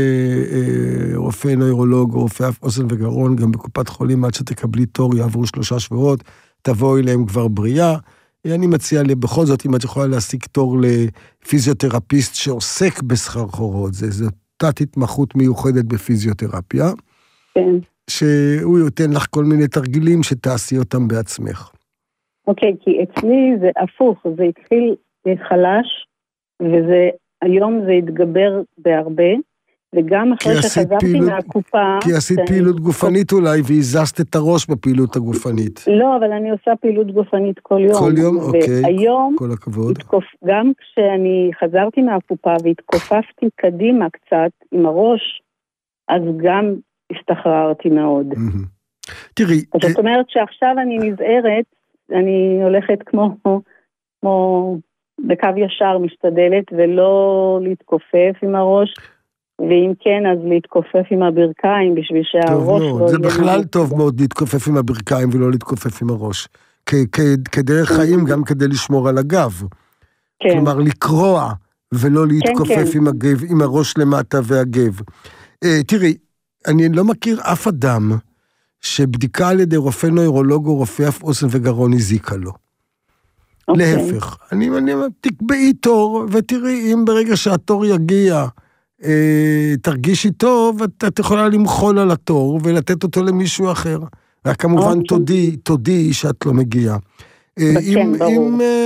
שרופא נוירולוג או רופא אוזן וגרון, גם בקופת חולים, עד שתקבלי תור, יעברו שלושה שבועות, תבואי אליהם כבר בריאה. אני מציע לי בכל זאת, אם את יכולה להשיג תור לפיזיותרפיסט שעוסק בסחרחורות, זה, זה תת התמחות מיוחדת בפיזיותרפיה, כן. שהוא ייתן לך כל מיני תרגילים שתעשי אותם בעצמך. אוקיי, כי אצלי זה הפוך, זה התחיל חלש, וזה... היום זה התגבר בהרבה, וגם אחרי שחזרתי פעילות, מהקופה... כי עשית שאני... פעילות גופנית אולי, והזזת את הראש בפעילות הגופנית. לא, אבל אני עושה פעילות גופנית כל יום. כל יום? אוקיי. והיום, כל הכבוד. התקופ... גם כשאני חזרתי מהקופה, והתכופפתי קדימה קצת עם הראש, אז גם השתחררתי מאוד. תראי... זאת אומרת שעכשיו אני נזהרת, אני הולכת כמו... כמו... בקו ישר משתדלת, ולא להתכופף עם הראש, ואם כן, אז להתכופף עם הברכיים, בשביל שהראש לא... זה בכלל טוב מאוד להתכופף עם הברכיים, ולא להתכופף עם הראש. כדרך חיים, גם כדי לשמור על הגב. כלומר, לקרוע, ולא להתכופף עם הראש למטה והגב. תראי, אני לא מכיר אף אדם, שבדיקה על ידי רופא נוירולוג, או רופא אף אוזן וגרון הזיקה לו. Okay. להפך, אני, אני תקבעי תור, ותראי, אם ברגע שהתור יגיע, אה, תרגישי טוב, את, את יכולה למחול על התור, ולתת אותו למישהו אחר. רק כמובן okay. תודי, תודי שאת לא מגיעה. אה, אם, אם, אה,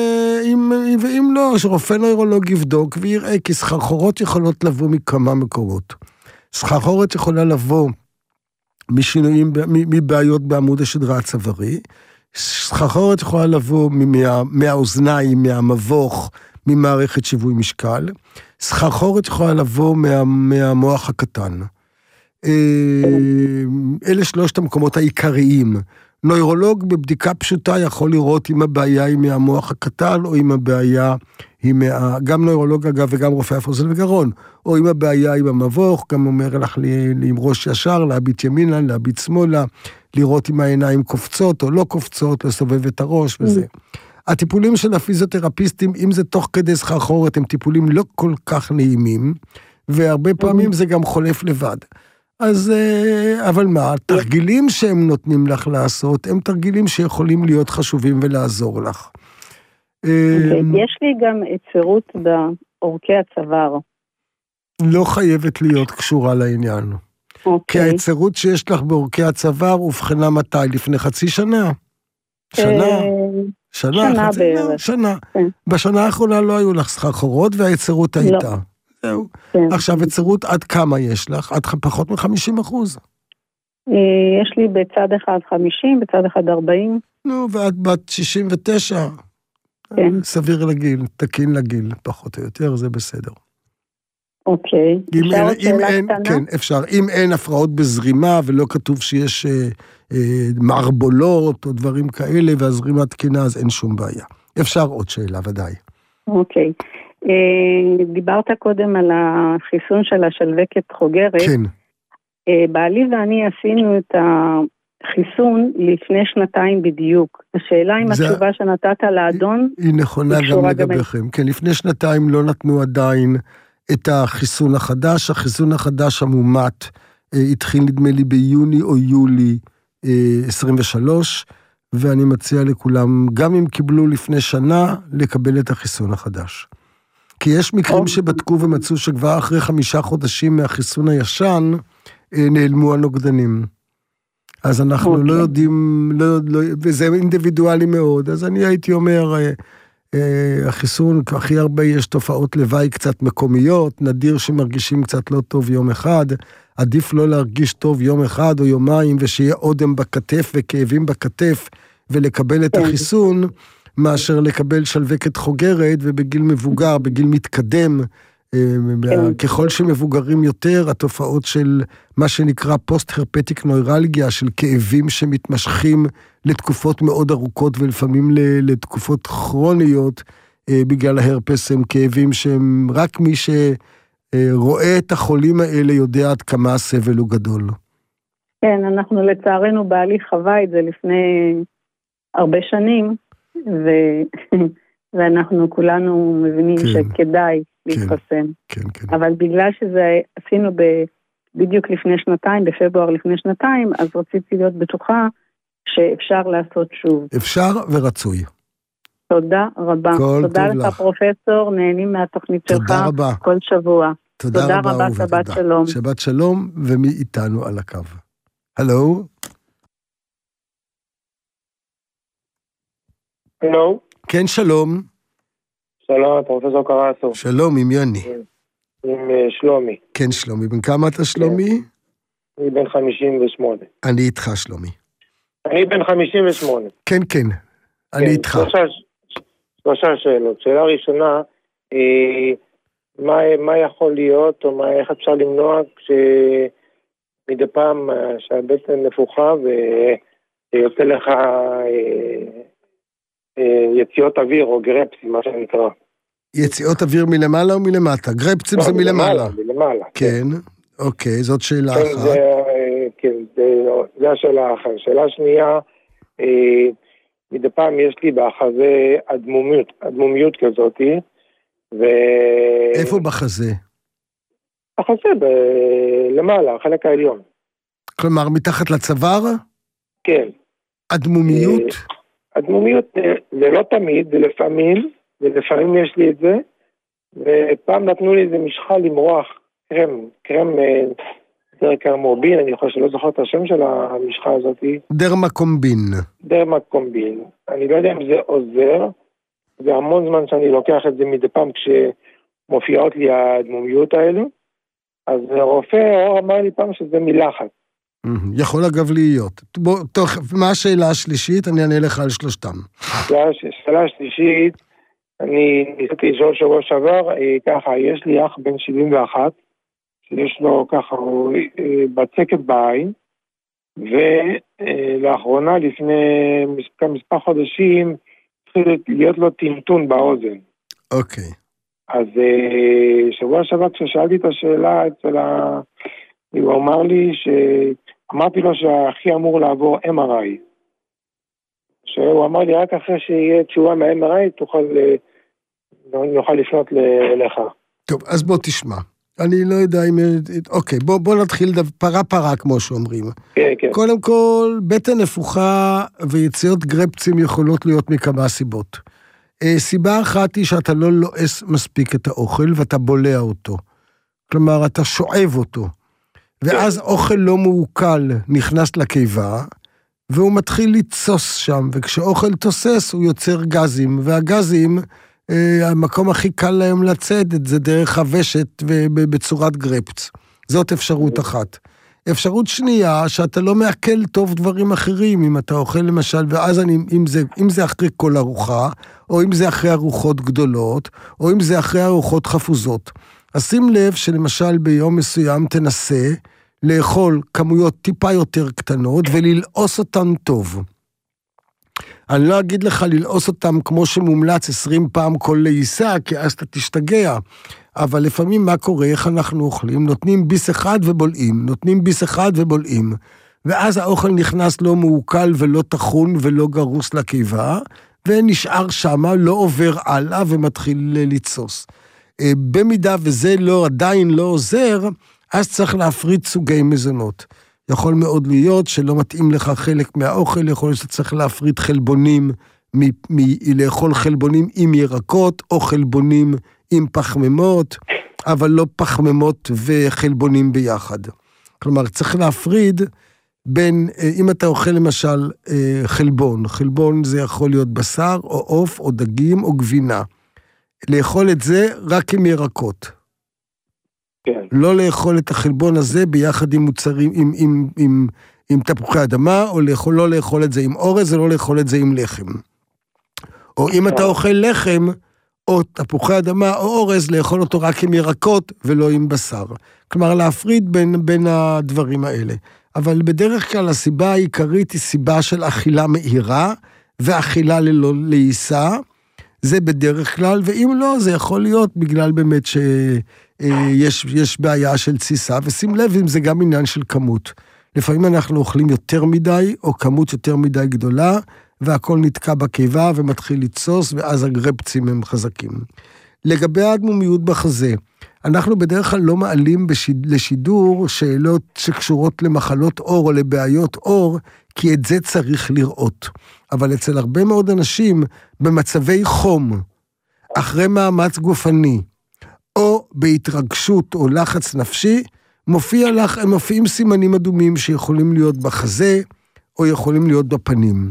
ואם, ואם לא, שרופא נוירולוג יבדוק ויראה, כי סחרחורות יכולות לבוא מכמה מקורות. סחרחורת יכולה לבוא משינויים, מבעיות בעמוד השדרה הצווארי, סחרחורת יכולה לבוא מה, מהאוזניים, מהמבוך, ממערכת שיווי משקל, סחרחורת יכולה לבוא מה, מהמוח הקטן. אלה שלושת המקומות העיקריים. נוירולוג בבדיקה פשוטה יכול לראות אם הבעיה היא מהמוח הקטן, או אם הבעיה היא מה... גם נוירולוג אגב וגם רופא אף אוזן וגרון, או אם הבעיה היא במבוך, גם אומר לך עם ראש ישר, להביט ימינה, להביט שמאלה, לראות אם העיניים קופצות או לא קופצות, לסובב את הראש וזה. הטיפולים של הפיזיותרפיסטים, אם זה תוך כדי סחרחורת, הם טיפולים לא כל כך נעימים, והרבה פעמים זה גם חולף לבד. אז, אבל מה, תרגילים שהם נותנים לך לעשות, הם תרגילים שיכולים להיות חשובים ולעזור לך. יש לי גם יצירות בעורקי הצוואר. לא חייבת להיות קשורה לעניין. כי היצירות שיש לך בעורקי הצוואר הובחנה מתי? לפני חצי שנה? שנה? שנה, שנה בערך. שנה. בשנה האחרונה לא היו לך סחרחורות והיצירות הייתה. זהו. עכשיו, יצירות עד כמה יש לך? עד פחות מ-חמישים אחוז. יש לי בצד אחד חמישים, בצד אחד ארבעים. נו, ואת בת שישים ותשע. כן. סביר לגיל, תקין לגיל, פחות או יותר, זה בסדר. אוקיי. אפשר עוד שאלה קטנה? כן, אפשר. אם אין הפרעות בזרימה, ולא כתוב שיש אה, אה, מערבולות או דברים כאלה, והזרימה תקינה, אז אין שום בעיה. אפשר עוד שאלה, ודאי. אוקיי. דיברת קודם על החיסון של השלווקת חוגרת. כן. בעלי ואני עשינו את החיסון לפני שנתיים בדיוק. השאלה אם התשובה שנתת לאדון... היא נכונה גם לגביכם. כן, לפני שנתיים לא נתנו עדיין את החיסון החדש. החיסון החדש המומת התחיל נדמה לי ביוני או יולי עשרים ושלוש, ואני מציע לכולם, גם אם קיבלו לפני שנה, לקבל את החיסון החדש. כי יש מקרים שבדקו ומצאו שכבר אחרי חמישה חודשים מהחיסון הישן, נעלמו הנוגדנים. אז אנחנו לא יודעים, לא, לא, וזה אינדיבידואלי מאוד, אז אני הייתי אומר, החיסון, הכי הרבה יש תופעות לוואי קצת מקומיות, נדיר שמרגישים קצת לא טוב יום אחד, עדיף לא להרגיש טוב יום אחד או יומיים, ושיהיה עודם בכתף וכאבים בכתף, ולקבל את החיסון, מאשר לקבל שלווקת חוגרת, ובגיל מבוגר, בגיל מתקדם, ככל שמבוגרים יותר, התופעות של מה שנקרא פוסט-הרפטיק נוירלגיה, של כאבים שמתמשכים לתקופות מאוד ארוכות, ולפעמים לתקופות כרוניות, בגלל ההרפס, הם כאבים שהם רק מי שרואה את החולים האלה יודע עד כמה הסבל הוא גדול. כן, אנחנו לצערנו בעלי חווה את זה לפני הרבה שנים, ו... ואנחנו כולנו מבינים כן, שכדאי להתחסן. כן, כן, כן. אבל בגלל שזה עשינו ב... בדיוק לפני שנתיים, בפברואר לפני שנתיים, אז רציתי להיות בטוחה שאפשר לעשות שוב. אפשר ורצוי. תודה רבה. תודה לך, לך פרופסור, נהנים מהתוכנית תודה שלך רבה. כל שבוע. תודה, תודה רבה, רבה, שבת שלום. שבת שלום, ומי איתנו על הקו? הלו? הלו? כן, שלום. שלום, פרופסור קרסו. שלום, עם יוני. עם שלומי. כן, שלומי. בן כמה אתה, שלומי? אני בן חמישים ושמונה. אני איתך, שלומי. אני בן חמישים ושמונה. כן, כן. אני איתך. שלושה, שלושה שאלות. שאלה ראשונה, מה, מה יכול להיות, או מה, איך אפשר למנוע כשמדי פעם שהבטן נפוחה ויוצא לך יציאות אוויר או גרפסים, מה שנקרא. יציאות אוויר מלמעלה או מלמטה? גרפסים זה מלמעלה. מלמעלה. כן, אוקיי, זאת שאלה אחת. כן, זה השאלה אחת. שאלה שנייה, מדי פעם יש לי בחזה אדמומיות, אדמומיות כזאת, ו... איפה בחזה? בחזה, למעלה, החלק העליון. כלומר, מתחת לצוואר? כן. אדמומיות? אדמומיות זה לא תמיד, זה לפעמים, ולפעמים יש לי את זה, ופעם נתנו לי איזה משחה למרוח, קרם, קרם, זה קרמובין, אני חושב שלא זוכר את השם של המשחה הזאת. דרמקומבין. דרמקומבין. אני לא יודע אם זה עוזר, זה המון זמן שאני לוקח את זה מדי פעם כשמופיעות לי הדמומיות האלו, אז רופא אור אמר לי פעם שזה מלחץ. יכול אגב להיות. בוא, תוך, מה השאלה השלישית? אני אענה לך על שלושתם. השאלה השלישית, אני ניסיתי לשאול שבוע שעבר, ככה, יש לי אח בן שבעים ואחת, שיש לו ככה, הוא בצקת בעין, ולאחרונה, לפני מספר, מספר חודשים, התחיל להיות לו טינטון באוזן. אוקיי. אז שבוע שעבר כששאלתי את השאלה אצל ה... הוא אמר לי ש... אמרתי לו שהכי אמור לעבור אם אר איי. שהוא אמר לי רק אחרי שיהיה תשובה מה-אם אר איי, תוכל, נוכל לפנות אליך. טוב, אז בוא תשמע. אני לא יודע אם... אוקיי, בוא, בוא נתחיל דבר, פרה פרה, כמו שאומרים. כן, כן. קודם כל, בטן נפוחה ויציאות גרפצים יכולות להיות מכמה סיבות. סיבה אחת היא שאתה לא לועס מספיק את האוכל ואתה בולע אותו. כלומר, אתה שואב אותו. ואז אוכל לא מעוקל נכנס לקיבה, והוא מתחיל לצוס שם, וכשאוכל תוסס הוא יוצר גזים, והגזים, המקום הכי קל להם לצאת, זה דרך הוושת ובצורת גרפץ. זאת אפשרות אחת. אפשרות שנייה, שאתה לא מעכל טוב דברים אחרים, אם אתה אוכל למשל, ואז אני, אם זה, אם זה אחרי כל ארוחה, או אם זה אחרי ארוחות גדולות, או אם זה אחרי ארוחות חפוזות. אז שים לב שלמשל ביום מסוים תנסה לאכול כמויות טיפה יותר קטנות, וללעוס אותן טוב. אני לא אגיד לך ללעוס אותם כמו שמומלץ עשרים פעם כל לעיסה, כי אז אתה תשתגע. אבל לפעמים מה קורה, איך אנחנו אוכלים? נותנים ביס אחד ובולעים, נותנים ביס אחד ובולעים. ואז האוכל נכנס לא מעוקל ולא תחון ולא גרוס לקיבה, ונשאר שמה, לא עובר הלאה ומתחיל לצוס. במידה וזה לא, עדיין לא עוזר, אז צריך להפריד סוגי מזונות. יכול מאוד להיות שלא מתאים לך חלק מהאוכל, יכול להיות שצריך להפריד חלבונים, מ- מ- לאכול חלבונים עם ירקות, או חלבונים עם פחמימות, אבל לא פחמימות וחלבונים ביחד. כלומר, צריך להפריד בין, אם אתה אוכל למשל חלבון, חלבון זה יכול להיות בשר, או עוף, או דגים, או גבינה. לאכול את זה רק עם ירקות. כן. לא לאכול את החלבון הזה ביחד עם מוצרים, עם, עם, עם, עם תפוחי אדמה, או לאכול, לא לאכול את זה עם אורז, או לא לאכול את זה עם לחם. או אם אתה אוכל לחם, או תפוחי אדמה, או אורז, לאכול אותו רק עם ירקות, ולא עם בשר. כלומר, להפריד בין, בין הדברים האלה. אבל בדרך כלל הסיבה העיקרית היא סיבה של אכילה מהירה, ואכילה ללא לעיסה, זה בדרך כלל, ואם לא, זה יכול להיות בגלל באמת שיש יש בעיה של תסיסה, ושים לב אם זה גם עניין של כמות. לפעמים אנחנו אוכלים יותר מדי, או כמות יותר מדי גדולה, והכל נתקע בקיבה ומתחיל לצוס, ואז הגרפצים הם חזקים. לגבי האדמומיות בחזה, אנחנו בדרך כלל לא מעלים בשיד, לשידור שאלות שקשורות למחלות אור או לבעיות אור, כי את זה צריך לראות. אבל אצל הרבה מאוד אנשים, במצבי חום, אחרי מאמץ גופני, או בהתרגשות או לחץ נפשי, מופיע לך, הם מופיעים סימנים אדומים שיכולים להיות בחזה, או יכולים להיות בפנים.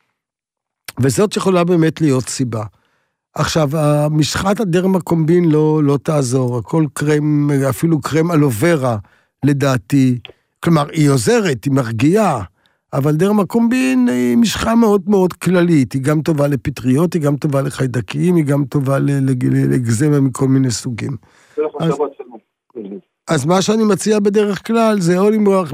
וזאת יכולה באמת להיות סיבה. עכשיו, משחת הדרמקומבין לא, לא תעזור, הכל קרם, אפילו קרם אלוברה, לדעתי, כלומר, היא עוזרת, היא מרגיעה, אבל דרמקומבין היא משחה מאוד מאוד כללית, היא גם טובה לפטריות, היא גם טובה לחיידקים, היא גם טובה לגזמה מכל מיני סוגים. אז, אז מה שאני מציע בדרך כלל, זה או למרוח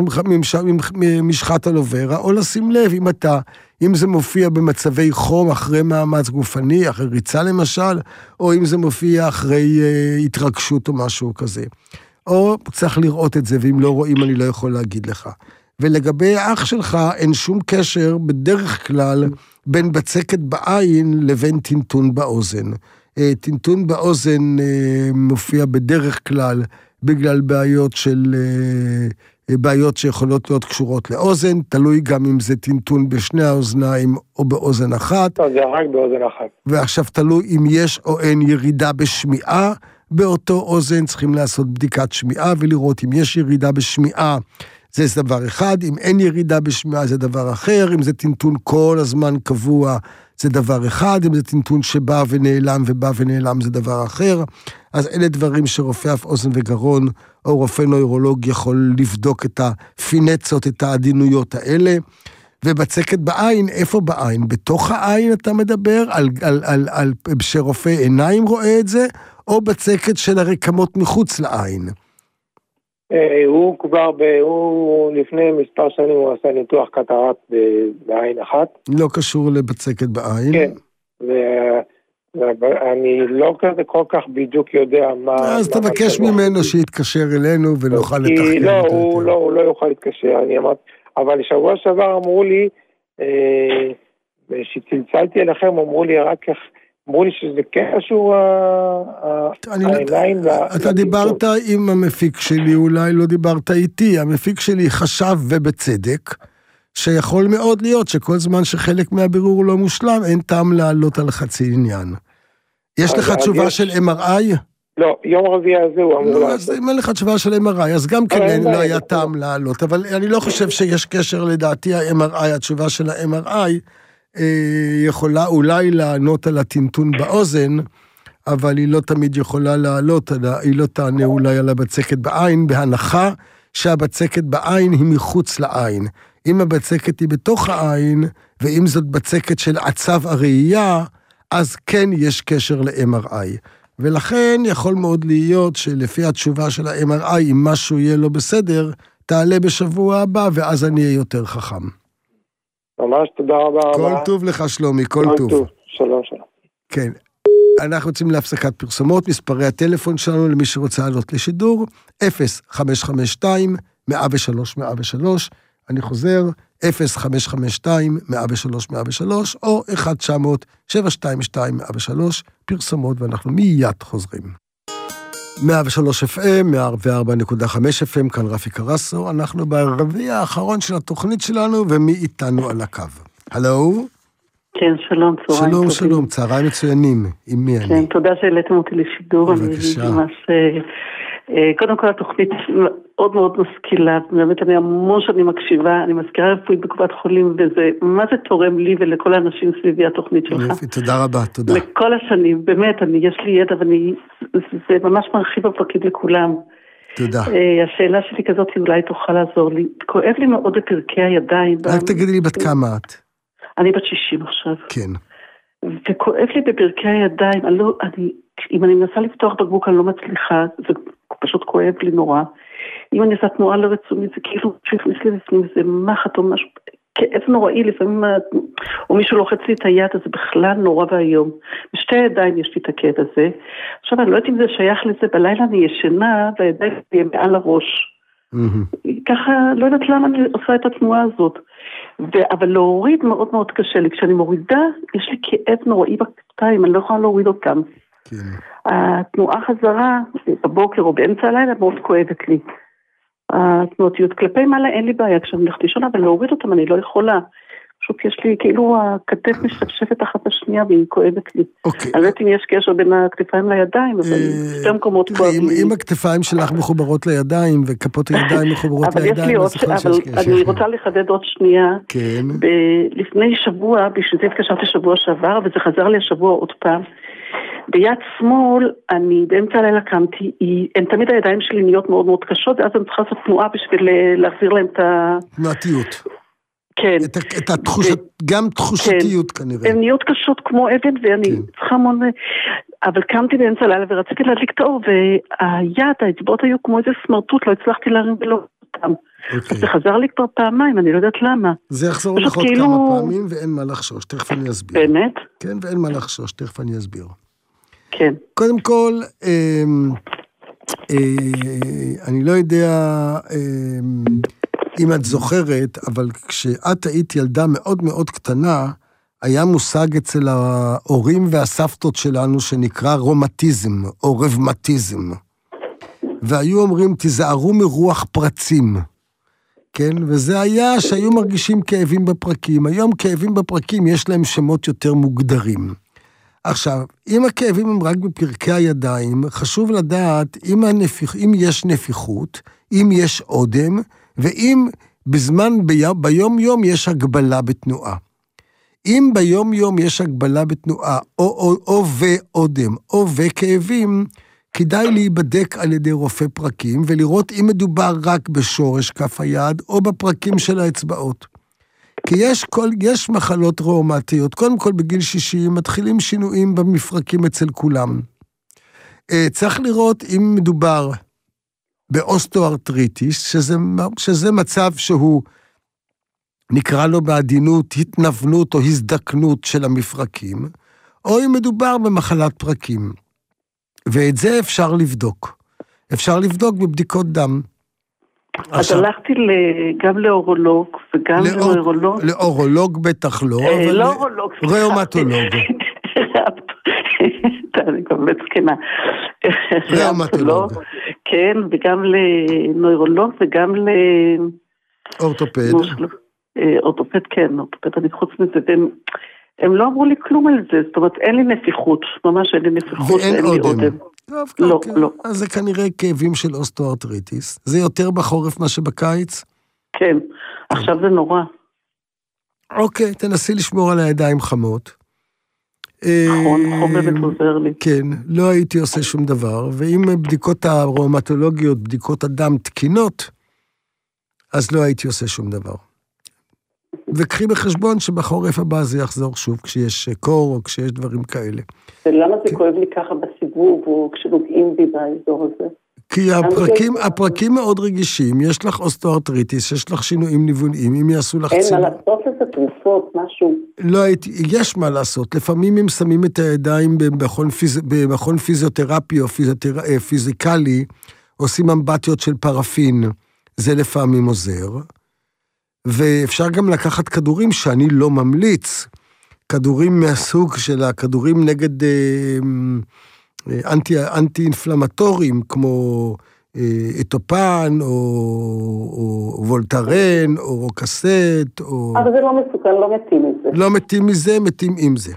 משחת אלוברה, או לשים לב, אם אתה, אם זה מופיע במצבי חום אחרי מאמץ גופני, אחרי ריצה למשל, או אם זה מופיע אחרי אה, התרגשות או משהו כזה. או צריך לראות את זה, ואם לא רואים אני לא יכול להגיד לך. ולגבי האח שלך, אין שום קשר בדרך כלל בין בצקת בעין לבין טינטון באוזן. אה, טינטון באוזן אה, מופיע בדרך כלל בגלל בעיות של... אה, בעיות שיכולות להיות קשורות לאוזן, תלוי גם אם זה טינטון בשני האוזניים או באוזן אחת. לא, זה רק באוזן אחת. ועכשיו תלוי אם יש או אין ירידה בשמיעה, באותו אוזן צריכים לעשות בדיקת שמיעה ולראות אם יש ירידה בשמיעה, זה דבר אחד, אם אין ירידה בשמיעה זה דבר אחר, אם זה טינטון כל הזמן קבוע, זה דבר אחד, אם זה טינטון שבא ונעלם ובא ונעלם זה דבר אחר, אז אלה דברים שרופא אף אוזן וגרון, או רופא נוירולוג יכול לבדוק את הפינצות, את העדינויות האלה, ובצקת בעין, איפה בעין? בתוך העין אתה מדבר, על, על, על, על, שרופא עיניים רואה את זה, או בצקת של הרקמות מחוץ לעין? הוא כבר, הוא לפני מספר שנים הוא עשה ניתוח קטרקט בעין אחת. לא קשור לבצקת בעין. כן, ואני לא כזה כל כך בדיוק יודע מה... אז תבקש ממנו שיתקשר אלינו ונוכל לתחקר. לא, הוא לא יוכל להתקשר, אני אמרת, אבל שבוע שעבר אמרו לי, שצלצלתי אליכם, אמרו לי רק איך, אמרו לי שזה כן קשור העיניים. אתה דיברת עם המפיק שלי, אולי לא דיברת איתי, המפיק שלי חשב ובצדק, שיכול מאוד להיות שכל זמן שחלק מהבירור לא מושלם, אין טעם לעלות על חצי עניין. יש לך תשובה של אם אר איי? לא, יום רביעי הזה הוא אמור לעשות. אז אם אין לך תשובה של אם אר איי, אז גם כן לא היה טעם לעלות, אבל אני לא חושב שיש קשר לדעתי ה-אם אר איי, התשובה של ה-אם אר איי, יכולה אולי לענות על הטינטון באוזן, אבל היא לא תמיד יכולה לעלות, היא לא תענה אולי על הבצקת בעין, בהנחה שהבצקת בעין היא מחוץ לעין. אם הבצקת היא בתוך העין, ואם זאת בצקת של עצב הראייה, אז כן יש קשר ל-אם אר איי. ולכן יכול מאוד להיות שלפי התשובה של ה-אם אר איי, אם משהו יהיה לא בסדר, תעלה בשבוע הבא, ואז אני אהיה יותר חכם. ממש תודה רבה. כל טוב לך שלומי, כל טוב. כל טוב, שלום שלום. כן. אנחנו רוצים להפסקת פרסומות, מספרי הטלפון שלנו למי שרוצה לעלות לשידור, אפס חמש חמש שתיים מאה ושלוש מאה ושלוש, אני חוזר, אפס חמש חמש שתיים מאה ושלוש מאה ושלוש, או אחת תשע מאות שבע שתיים שתיים מאה ושלוש, פרסומות, ואנחנו מיד חוזרים. מאה ושלוש אף אם, מאה וארבע נקודה חמש אף אם, כאן רפי קרסו, אנחנו ברביע האחרון של התוכנית שלנו, ומי איתנו על הקו? הלו? כן, שלום, צהריים שלום, שלום, צהריים מצוינים, עם מי אני? כן, תודה שהעליתם אותי לשידור. בבקשה. אני ממש, קודם כל התוכנית מאוד מאוד משכילה, באמת אני המון שאני מקשיבה, אני מזכירה רפואית בקופת חולים, וזה, מה זה תורם לי ולכל האנשים סביבי התוכנית שלך? יופי, תודה רבה, תודה. לכל השנים, באמת, אני, יש לי ידע, ואני, זה ממש מרחיב הפרקים לכולם. תודה. השאלה שלי כזאת, אולי תוכל לעזור לי, כואב לי מאוד בפרקי הידיים. רק תגידי לי בת כמה את? אני בת שישים עכשיו. כן. וכואב לי בפרקי הידיים, אני לא, אני, אם אני מנסה לפתוח בקבוק, אני לא מצליחה, זה פשוט כואב לי נורא. אם אני עושה תנועה לא רצונית, זה כאילו שהכניס לי לפנים, זה מחט או משהו, כאב נוראי, לפעמים, או מישהו לוחץ לי את היד, אז זה בכלל נורא והיום. בשתי ידיים יש לי את הכאב הזה. עכשיו, אני לא יודעת אם זה שייך לזה, בלילה אני ישנה, והידיים תהיה מעל הראש. ככה, לא יודעת למה אני עושה את התנועה הזאת. אבל להוריד מאוד מאוד קשה לי. כשאני מורידה, יש לי כאב נוראי בכתיים, אני לא יכולה להוריד אותם. התנועה חזרה, בבוקר או באמצע הלילה, מאוד כואבת לי. התנועתיות כלפי מעלה אין לי בעיה, כשאני הולכת לישון, אבל להוריד אותם אני לא יכולה. פשוט יש לי, כאילו הכתף משתפשפת אחת השנייה, והיא כואבת לי. אני לא יודעת אם יש קשר בין הכתפיים לידיים, אבל שתי מקומות כואבים. אם הכתפיים שלך מחוברות לידיים, וכפות הידיים מחוברות לידיים, אז יכול שיש קשר. אני רוצה לחדד עוד שנייה. כן. לפני שבוע, בשביל זה התקשרתי שבוע שעבר, וזה חזר לי השבוע עוד פעם. ביד שמאל, אני באמצע הלילה קמתי, הן תמיד הידיים שלי נהיות מאוד מאוד קשות, ואז אני צריכה לעשות תנועה בשביל להחזיר להם את ה... תנועתיות. כן. את התחושת, גם תחושתיות כנראה. הן נהיות קשות כמו אבן, ואני צריכה המון... אבל קמתי באמצע הלילה ורציתי להדליק את האור, והיד, האצבעות היו כמו איזה סמרטוט, לא הצלחתי להרים ולא אותם. אז זה חזר לי כבר פעמיים, אני לא יודעת למה. זה יחזור לך עוד כמה פעמים, ואין מה לחשוש, תכף אני אסביר. באמת? כן, ואין מה לחשוש, תכף אני אסביר. כן. קודם כל, אני לא יודע אם את זוכרת, אבל כשאת היית ילדה מאוד מאוד קטנה, היה מושג אצל ההורים והסבתות שלנו שנקרא רומטיזם, או רבמטיזם. והיו אומרים, תיזהרו מרוח פרצים. כן? וזה היה שהיו מרגישים כאבים בפרקים. היום כאבים בפרקים יש להם שמות יותר מוגדרים. עכשיו, אם הכאבים הם רק בפרקי הידיים, חשוב לדעת אם, הנפיח, אם יש נפיחות, אם יש עודם, ואם בזמן, ביום יום יש הגבלה בתנועה. אם ביום יום יש הגבלה בתנועה, או, או, או ואודם, או וכאבים, כדאי להיבדק על ידי רופא פרקים, ולראות אם מדובר רק בשורש כף היד, או בפרקים של האצבעות. כי יש, כל, יש מחלות ראומטיות, קודם כל בגיל שישים, מתחילים שינויים במפרקים אצל כולם. צריך לראות אם מדובר באוסטוארטריטיס, שזה, שזה מצב שהוא, נקרא לו בעדינות, התנוונות או הזדקנות של המפרקים, או אם מדובר במחלת פרקים. ואת זה אפשר לבדוק. אפשר לבדוק בבדיקות דם. אז הלכתי גם לאורולוג וגם לאורולוג. לאורולוג בטח לא, אבל לאורולוג. ראומטולוג. אני כבר מצקנה. ראומטולוג. כן, וגם לנוירולוג וגם ל... אורתופד. אורתופד, כן, אורתופד, אני חוץ מזה, הם לא אמרו לי כלום על זה, זאת אומרת, אין לי נפיחות, ממש אין לי נפיחות, ואין אודם. טוב, לא, לא. אז זה כנראה כאבים של אוסטוארטריטיס. זה יותר בחורף מה שבקיץ? כן, עכשיו זה נורא. אוקיי, תנסי לשמור על הידיים חמות. נכון, חומרת עוזר לי. כן, לא הייתי עושה שום דבר, ואם בדיקות הראומטולוגיות, בדיקות הדם תקינות, אז לא הייתי עושה שום דבר. וקחי בחשבון שבחורף הבא זה יחזור שוב, כשיש קור או כשיש דברים כאלה. ולמה זה כואב לי ככה בסיבוב, או כשנוגעים בי באזור הזה? כי הפרקים, הפרקים מאוד רגישים, יש לך אוסטוארטריטיס, יש לך שינויים ניווניים, אם יעשו לך... אין מה לעשות לזה תרופות, משהו? לא הייתי, יש מה לעשות, לפעמים הם שמים את הידיים במכון, פיז, במכון פיזיותרפי או פיזיותר, פיזיקלי, עושים אמבטיות של פרפין, זה לפעמים עוזר, ואפשר גם לקחת כדורים שאני לא ממליץ, כדורים מהסוג של הכדורים נגד אה, אנטי, אנטי-אינפלמטוריים, כמו אה, אטופן, או, או וולטרן, או רוקסט, או... אבל זה לא מסוכן, לא מתים מזה. לא מתים מזה, מתים עם זה.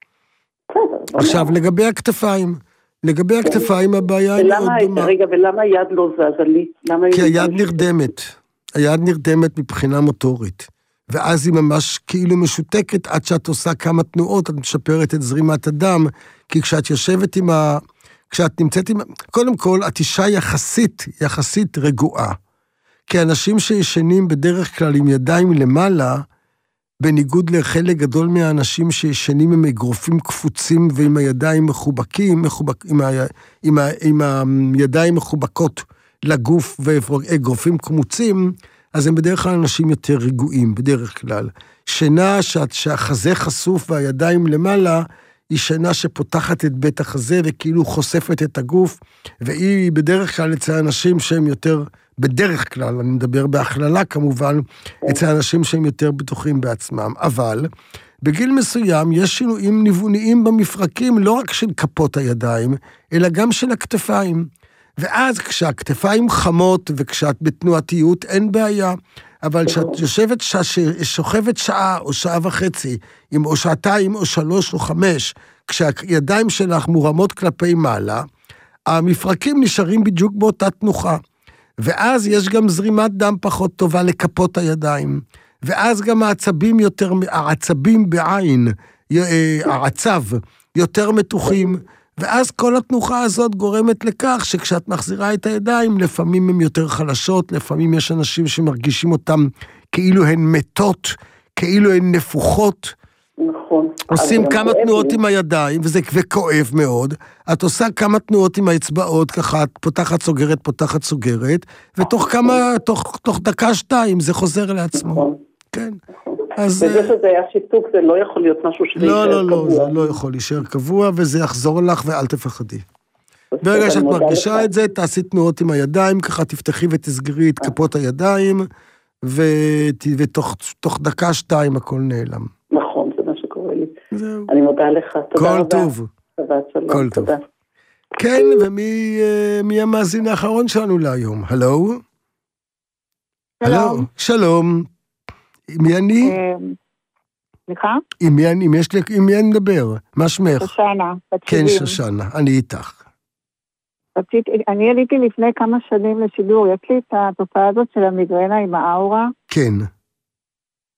עכשיו, לגבי הכתפיים, לגבי הכתפיים הבעיה היא מאוד דומה. רגע, ולמה היד לא זזה לי? כי היד נרדמת. היד נרדמת מבחינה מוטורית, ואז היא ממש כאילו משותקת, עד שאת עושה כמה תנועות, את משפרת את זרימת הדם, כי כשאת יושבת עם ה... כשאת נמצאת עם... קודם כל, את אישה יחסית, יחסית רגועה, כי אנשים שישנים בדרך כלל עם ידיים למעלה, בניגוד לחלק גדול מהאנשים שישנים עם אגרופים קפוצים, ועם הידיים מחובקים, מחובק, עם, ה... עם, ה... עם הידיים מחובקות, לגוף ואגרופים קמוצים, אז הם בדרך כלל אנשים יותר רגועים, בדרך כלל. שינה שאת, שהחזה חשוף והידיים למעלה, היא שינה שפותחת את בית החזה, וכאילו חושפת את הגוף, והיא בדרך כלל אצל אנשים שהם יותר, בדרך כלל, אני מדבר בהכללה כמובן, אצל אנשים שהם יותר בטוחים בעצמם. אבל בגיל מסוים יש שינויים ניווניים במפרקים, לא רק של כפות הידיים, אלא גם של הכתפיים. ואז כשהכתפיים חמות וכשאת בתנועתיות אין בעיה, אבל כשאת יושבת שוכבת שעה או שעה וחצי, או שעתיים או שלוש או חמש, כשהידיים שלך מורמות כלפי מעלה, המפרקים נשארים בדיוק באותה תנוחה. ואז יש גם זרימת דם פחות טובה לכפות הידיים. ואז גם העצבים יותר, העצבים בעין, העצב יותר מתוחים, ואז כל התנוחה הזאת גורמת לכך שכשאת מחזירה את הידיים, לפעמים הן יותר חלשות, לפעמים יש אנשים שמרגישים אותם כאילו הן מתות, כאילו הן נפוחות. נכון. עושים כמה תנועות עם הידיים, וזה וכואב מאוד. את עושה כמה תנועות עם האצבעות, ככה, את פותחת סוגרת, פותחת סוגרת, ותוך כמה, תוך, תוך דקה שתיים זה חוזר לעצמו. נכון. כן. אז... וזה שזה היה שיתוק, זה לא יכול להיות משהו שזה לא, יישאר לא, קבוע. לא, זה לא יכול להישאר קבוע, וזה יחזור לך ואל תפחדי. ברגע שאת מרגישה לך. את זה, תעשי תנועות עם הידיים, ככה תפתחי ותסגרי את כפות הידיים, ו... ותוך דקה שתיים הכל נעלם. נכון, זה מה שקורה לי. זהו. אני מודה לך, תודה כל רבה. טוב. תודה, שלום, כל תודה. טוב. כן, ומי מי המאזין האחרון שלנו להיום? הלו? שלום. שלום. מי אני? סליחה? עם מי אני? עם מי אני מדבר? מה שמך? שושנה. כן, שושנה, אני איתך. אני עליתי לפני כמה שנים לשידור, יש לי את התופעה הזאת של המיגרנה עם האורה. כן.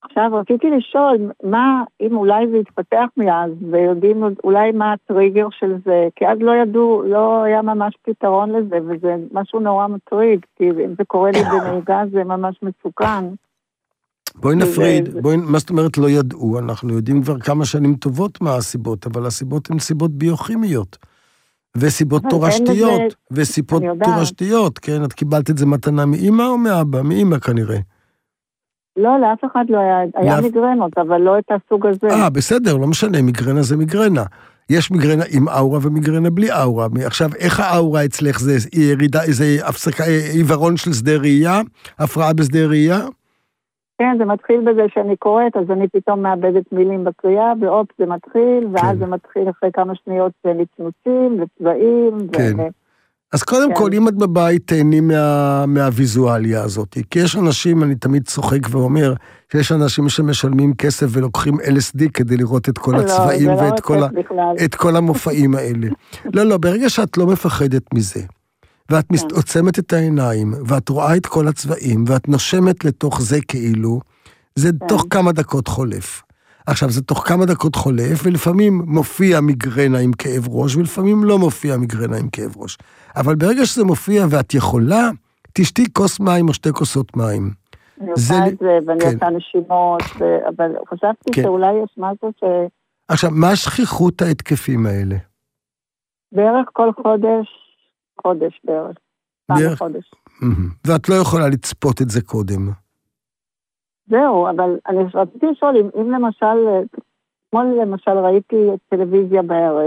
עכשיו רציתי לשאול, מה, אם אולי זה יתפתח מאז, ויודעים אולי מה הטריגר של זה, כי אז לא ידעו, לא היה ממש פתרון לזה, וזה משהו נורא מטריג, כי אם זה קורה לי בנהיגה זה ממש מסוכן. בואי נפריד, בואי, מה זאת אומרת לא ידעו? אנחנו יודעים כבר כמה שנים טובות מה הסיבות, אבל הסיבות הן סיבות ביוכימיות, וסיבות תורשתיות, וסיבות תורשתיות, כן? את קיבלת את זה מתנה מאמא או מאבא? מאמא כנראה. לא, לאף אחד לא היה, היה מיגרנות, אבל לא את הסוג הזה. אה, בסדר, לא משנה, מיגרנה זה מיגרנה. יש מיגרנה עם אורה ומיגרנה בלי אורה. עכשיו, איך האורה אצלך זה ירידה, איזה הפסקה, עיוורון של שדה ראייה? הפרעה בשדה ראייה? כן, זה מתחיל בזה שאני קוראת, אז אני פתאום מאבדת מילים בקריאה, ואופ זה מתחיל, ואז זה מתחיל אחרי כמה שניות לצנוצים, לצבעים. כן. אז קודם כל, אם את בבית תהני מהוויזואליה הזאת, כי יש אנשים, אני תמיד צוחק ואומר, שיש אנשים שמשלמים כסף ולוקחים אל אס די כדי לראות את כל הצבעים ואת כל המופעים האלה. לא, לא, ברגע שאת לא מפחדת מזה, ואת עוצמת את העיניים, ואת רואה את כל הצבעים, ואת נושמת לתוך זה כאילו, זה תוך כמה דקות חולף. עכשיו, זה תוך כמה דקות חולף, ולפעמים מופיע מיגרנה עם כאב ראש, ולפעמים לא מופיע מיגרנה עם כאב ראש. אבל ברגע שזה מופיע ואת יכולה, תשתי כוס מים או שתי כוסות מים. אני עושה את זה, ואני עושה נשימות, אבל חשבתי שאולי יש משהו ש... עכשיו, מה שכיחות ההתקפים האלה? בערך כל חודש, חודש בערך. בערך חודש. ואת לא יכולה לצפות את זה קודם. זהו, אבל אני רציתי לשאול, אם, אם למשל, כמו למשל ראיתי טלוויזיה בערב,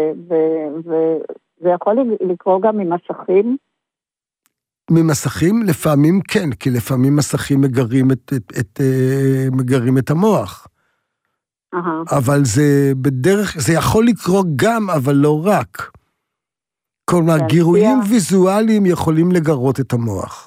וזה יכול לקרוא גם ממסכים? ממסכים? לפעמים כן, כי לפעמים מסכים מגרים את, את, את, מגרים את המוח. Uh-huh. אבל זה בדרך, זה יכול לקרוא גם, אבל לא רק. כלומר, גירויים ויזואליים יכולים לגרות את המוח.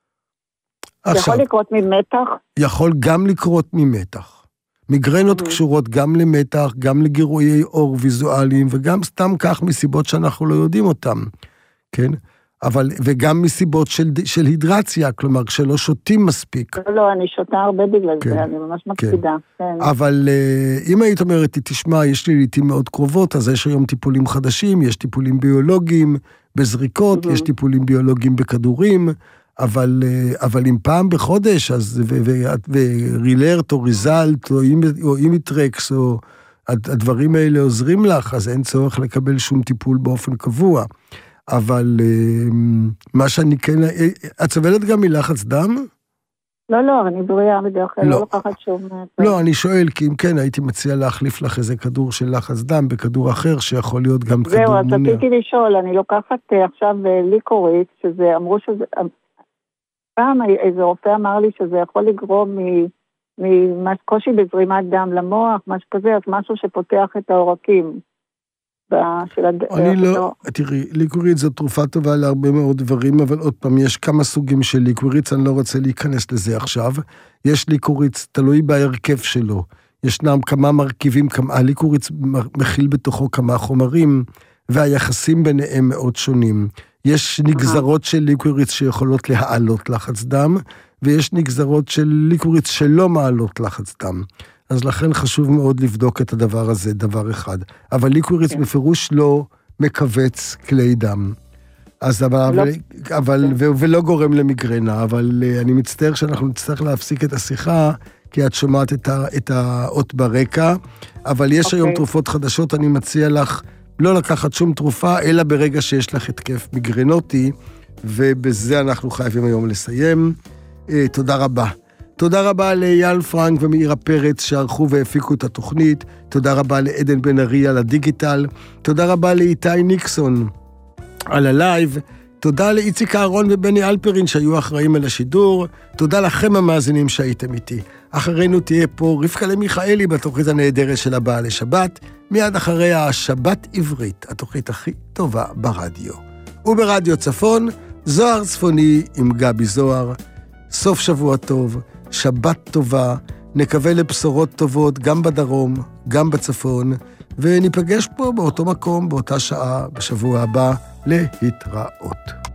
זה יכול לקרות ממתח? יכול גם לקרות ממתח. מיגרנות קשורות גם למתח, גם לגירועי אור ויזואליים, וגם סתם כך מסיבות שאנחנו לא יודעים אותם, כן? אבל, וגם מסיבות של, של הידרציה, כלומר, כשלא שותים מספיק. לא, לא, אני שותה הרבה בגלל כן, זה, אני ממש מקפידה. כן. כן. אבל אם היית אומרת, תשמע, יש לי לעתים מאוד קרובות, אז יש היום טיפולים חדשים, יש טיפולים ביולוגיים בזריקות, mm-hmm. יש טיפולים ביולוגיים בכדורים, אבל, אבל אם פעם בחודש, אז, ורילרט או ריזלט או אימיטרקס, או הדברים האלה עוזרים לך, אז אין צורך לקבל שום טיפול באופן קבוע. אבל מה שאני כן... את סובלת גם מלחץ דם? לא, לא, אני בריאה בדרך כלל, לא לוקחת שום... לא, אני שואל, כי אם כן, הייתי מציע להחליף לך איזה כדור של לחץ דם, בכדור אחר, שיכול להיות גם כדור מונע. זהו, אז רציתי לשאול, אני לוקחת עכשיו ליקורית, שזה אמרו שזה... פעם איזה רופא אמר לי שזה יכול לגרום מקושי בזרימת דם למוח, משהו כזה, אז משהו שפותח את העורקים. אני לא, תראי, ליקורית זו תרופה טובה להרבה מאוד דברים, אבל עוד פעם, יש כמה סוגים של ליקורית, אני לא רוצה להיכנס לזה עכשיו. יש ליקורית, תלוי בהרכב שלו. ישנם כמה מרכיבים, הליקורית מכיל בתוכו כמה חומרים, והיחסים ביניהם מאוד שונים. יש נגזרות של ליקוריץ שיכולות להעלות לחץ דם, ויש נגזרות של ליקוריץ שלא מעלות לחץ דם. אז לכן חשוב מאוד לבדוק את הדבר הזה, דבר אחד. אבל ליקוריץ כן. בפירוש לא מקבץ כלי דם. אז אבל, לא. אבל, אבל, ו, ולא גורם למיגרנה, אבל אני מצטער שאנחנו נצטרך להפסיק את השיחה, כי את שומעת את, ה, את האות ברקע, אבל יש אוקיי. היום תרופות חדשות, אני מציע לך, לא לקחת שום תרופה, אלא ברגע שיש לך התקף מיגרנוטי, ובזה אנחנו חייבים היום לסיים. אה, תודה רבה. תודה רבה לאייל פרנק ומאירה פרץ שערכו והפיקו את התוכנית. תודה רבה לעדן בן ארי על הדיגיטל. תודה רבה לאיתי ניקסון על הלייב. תודה לאיציק אהרון ובני אלפרין שהיו אחראים על השידור. תודה לכם המאזינים שהייתם איתי. אחרינו תהיה פה רבקה למיכאלי בתוכנית הנהדרת של הבאה לשבת. מיד אחריה שבת עברית, התוכנית הכי טובה ברדיו. וברדיו צפון, זוהר צפוני עם גבי זוהר. סוף שבוע טוב, שבת טובה, נקווה לבשורות טובות גם בדרום, גם בצפון, וניפגש פה באותו מקום, באותה שעה, בשבוע הבא, להתראות.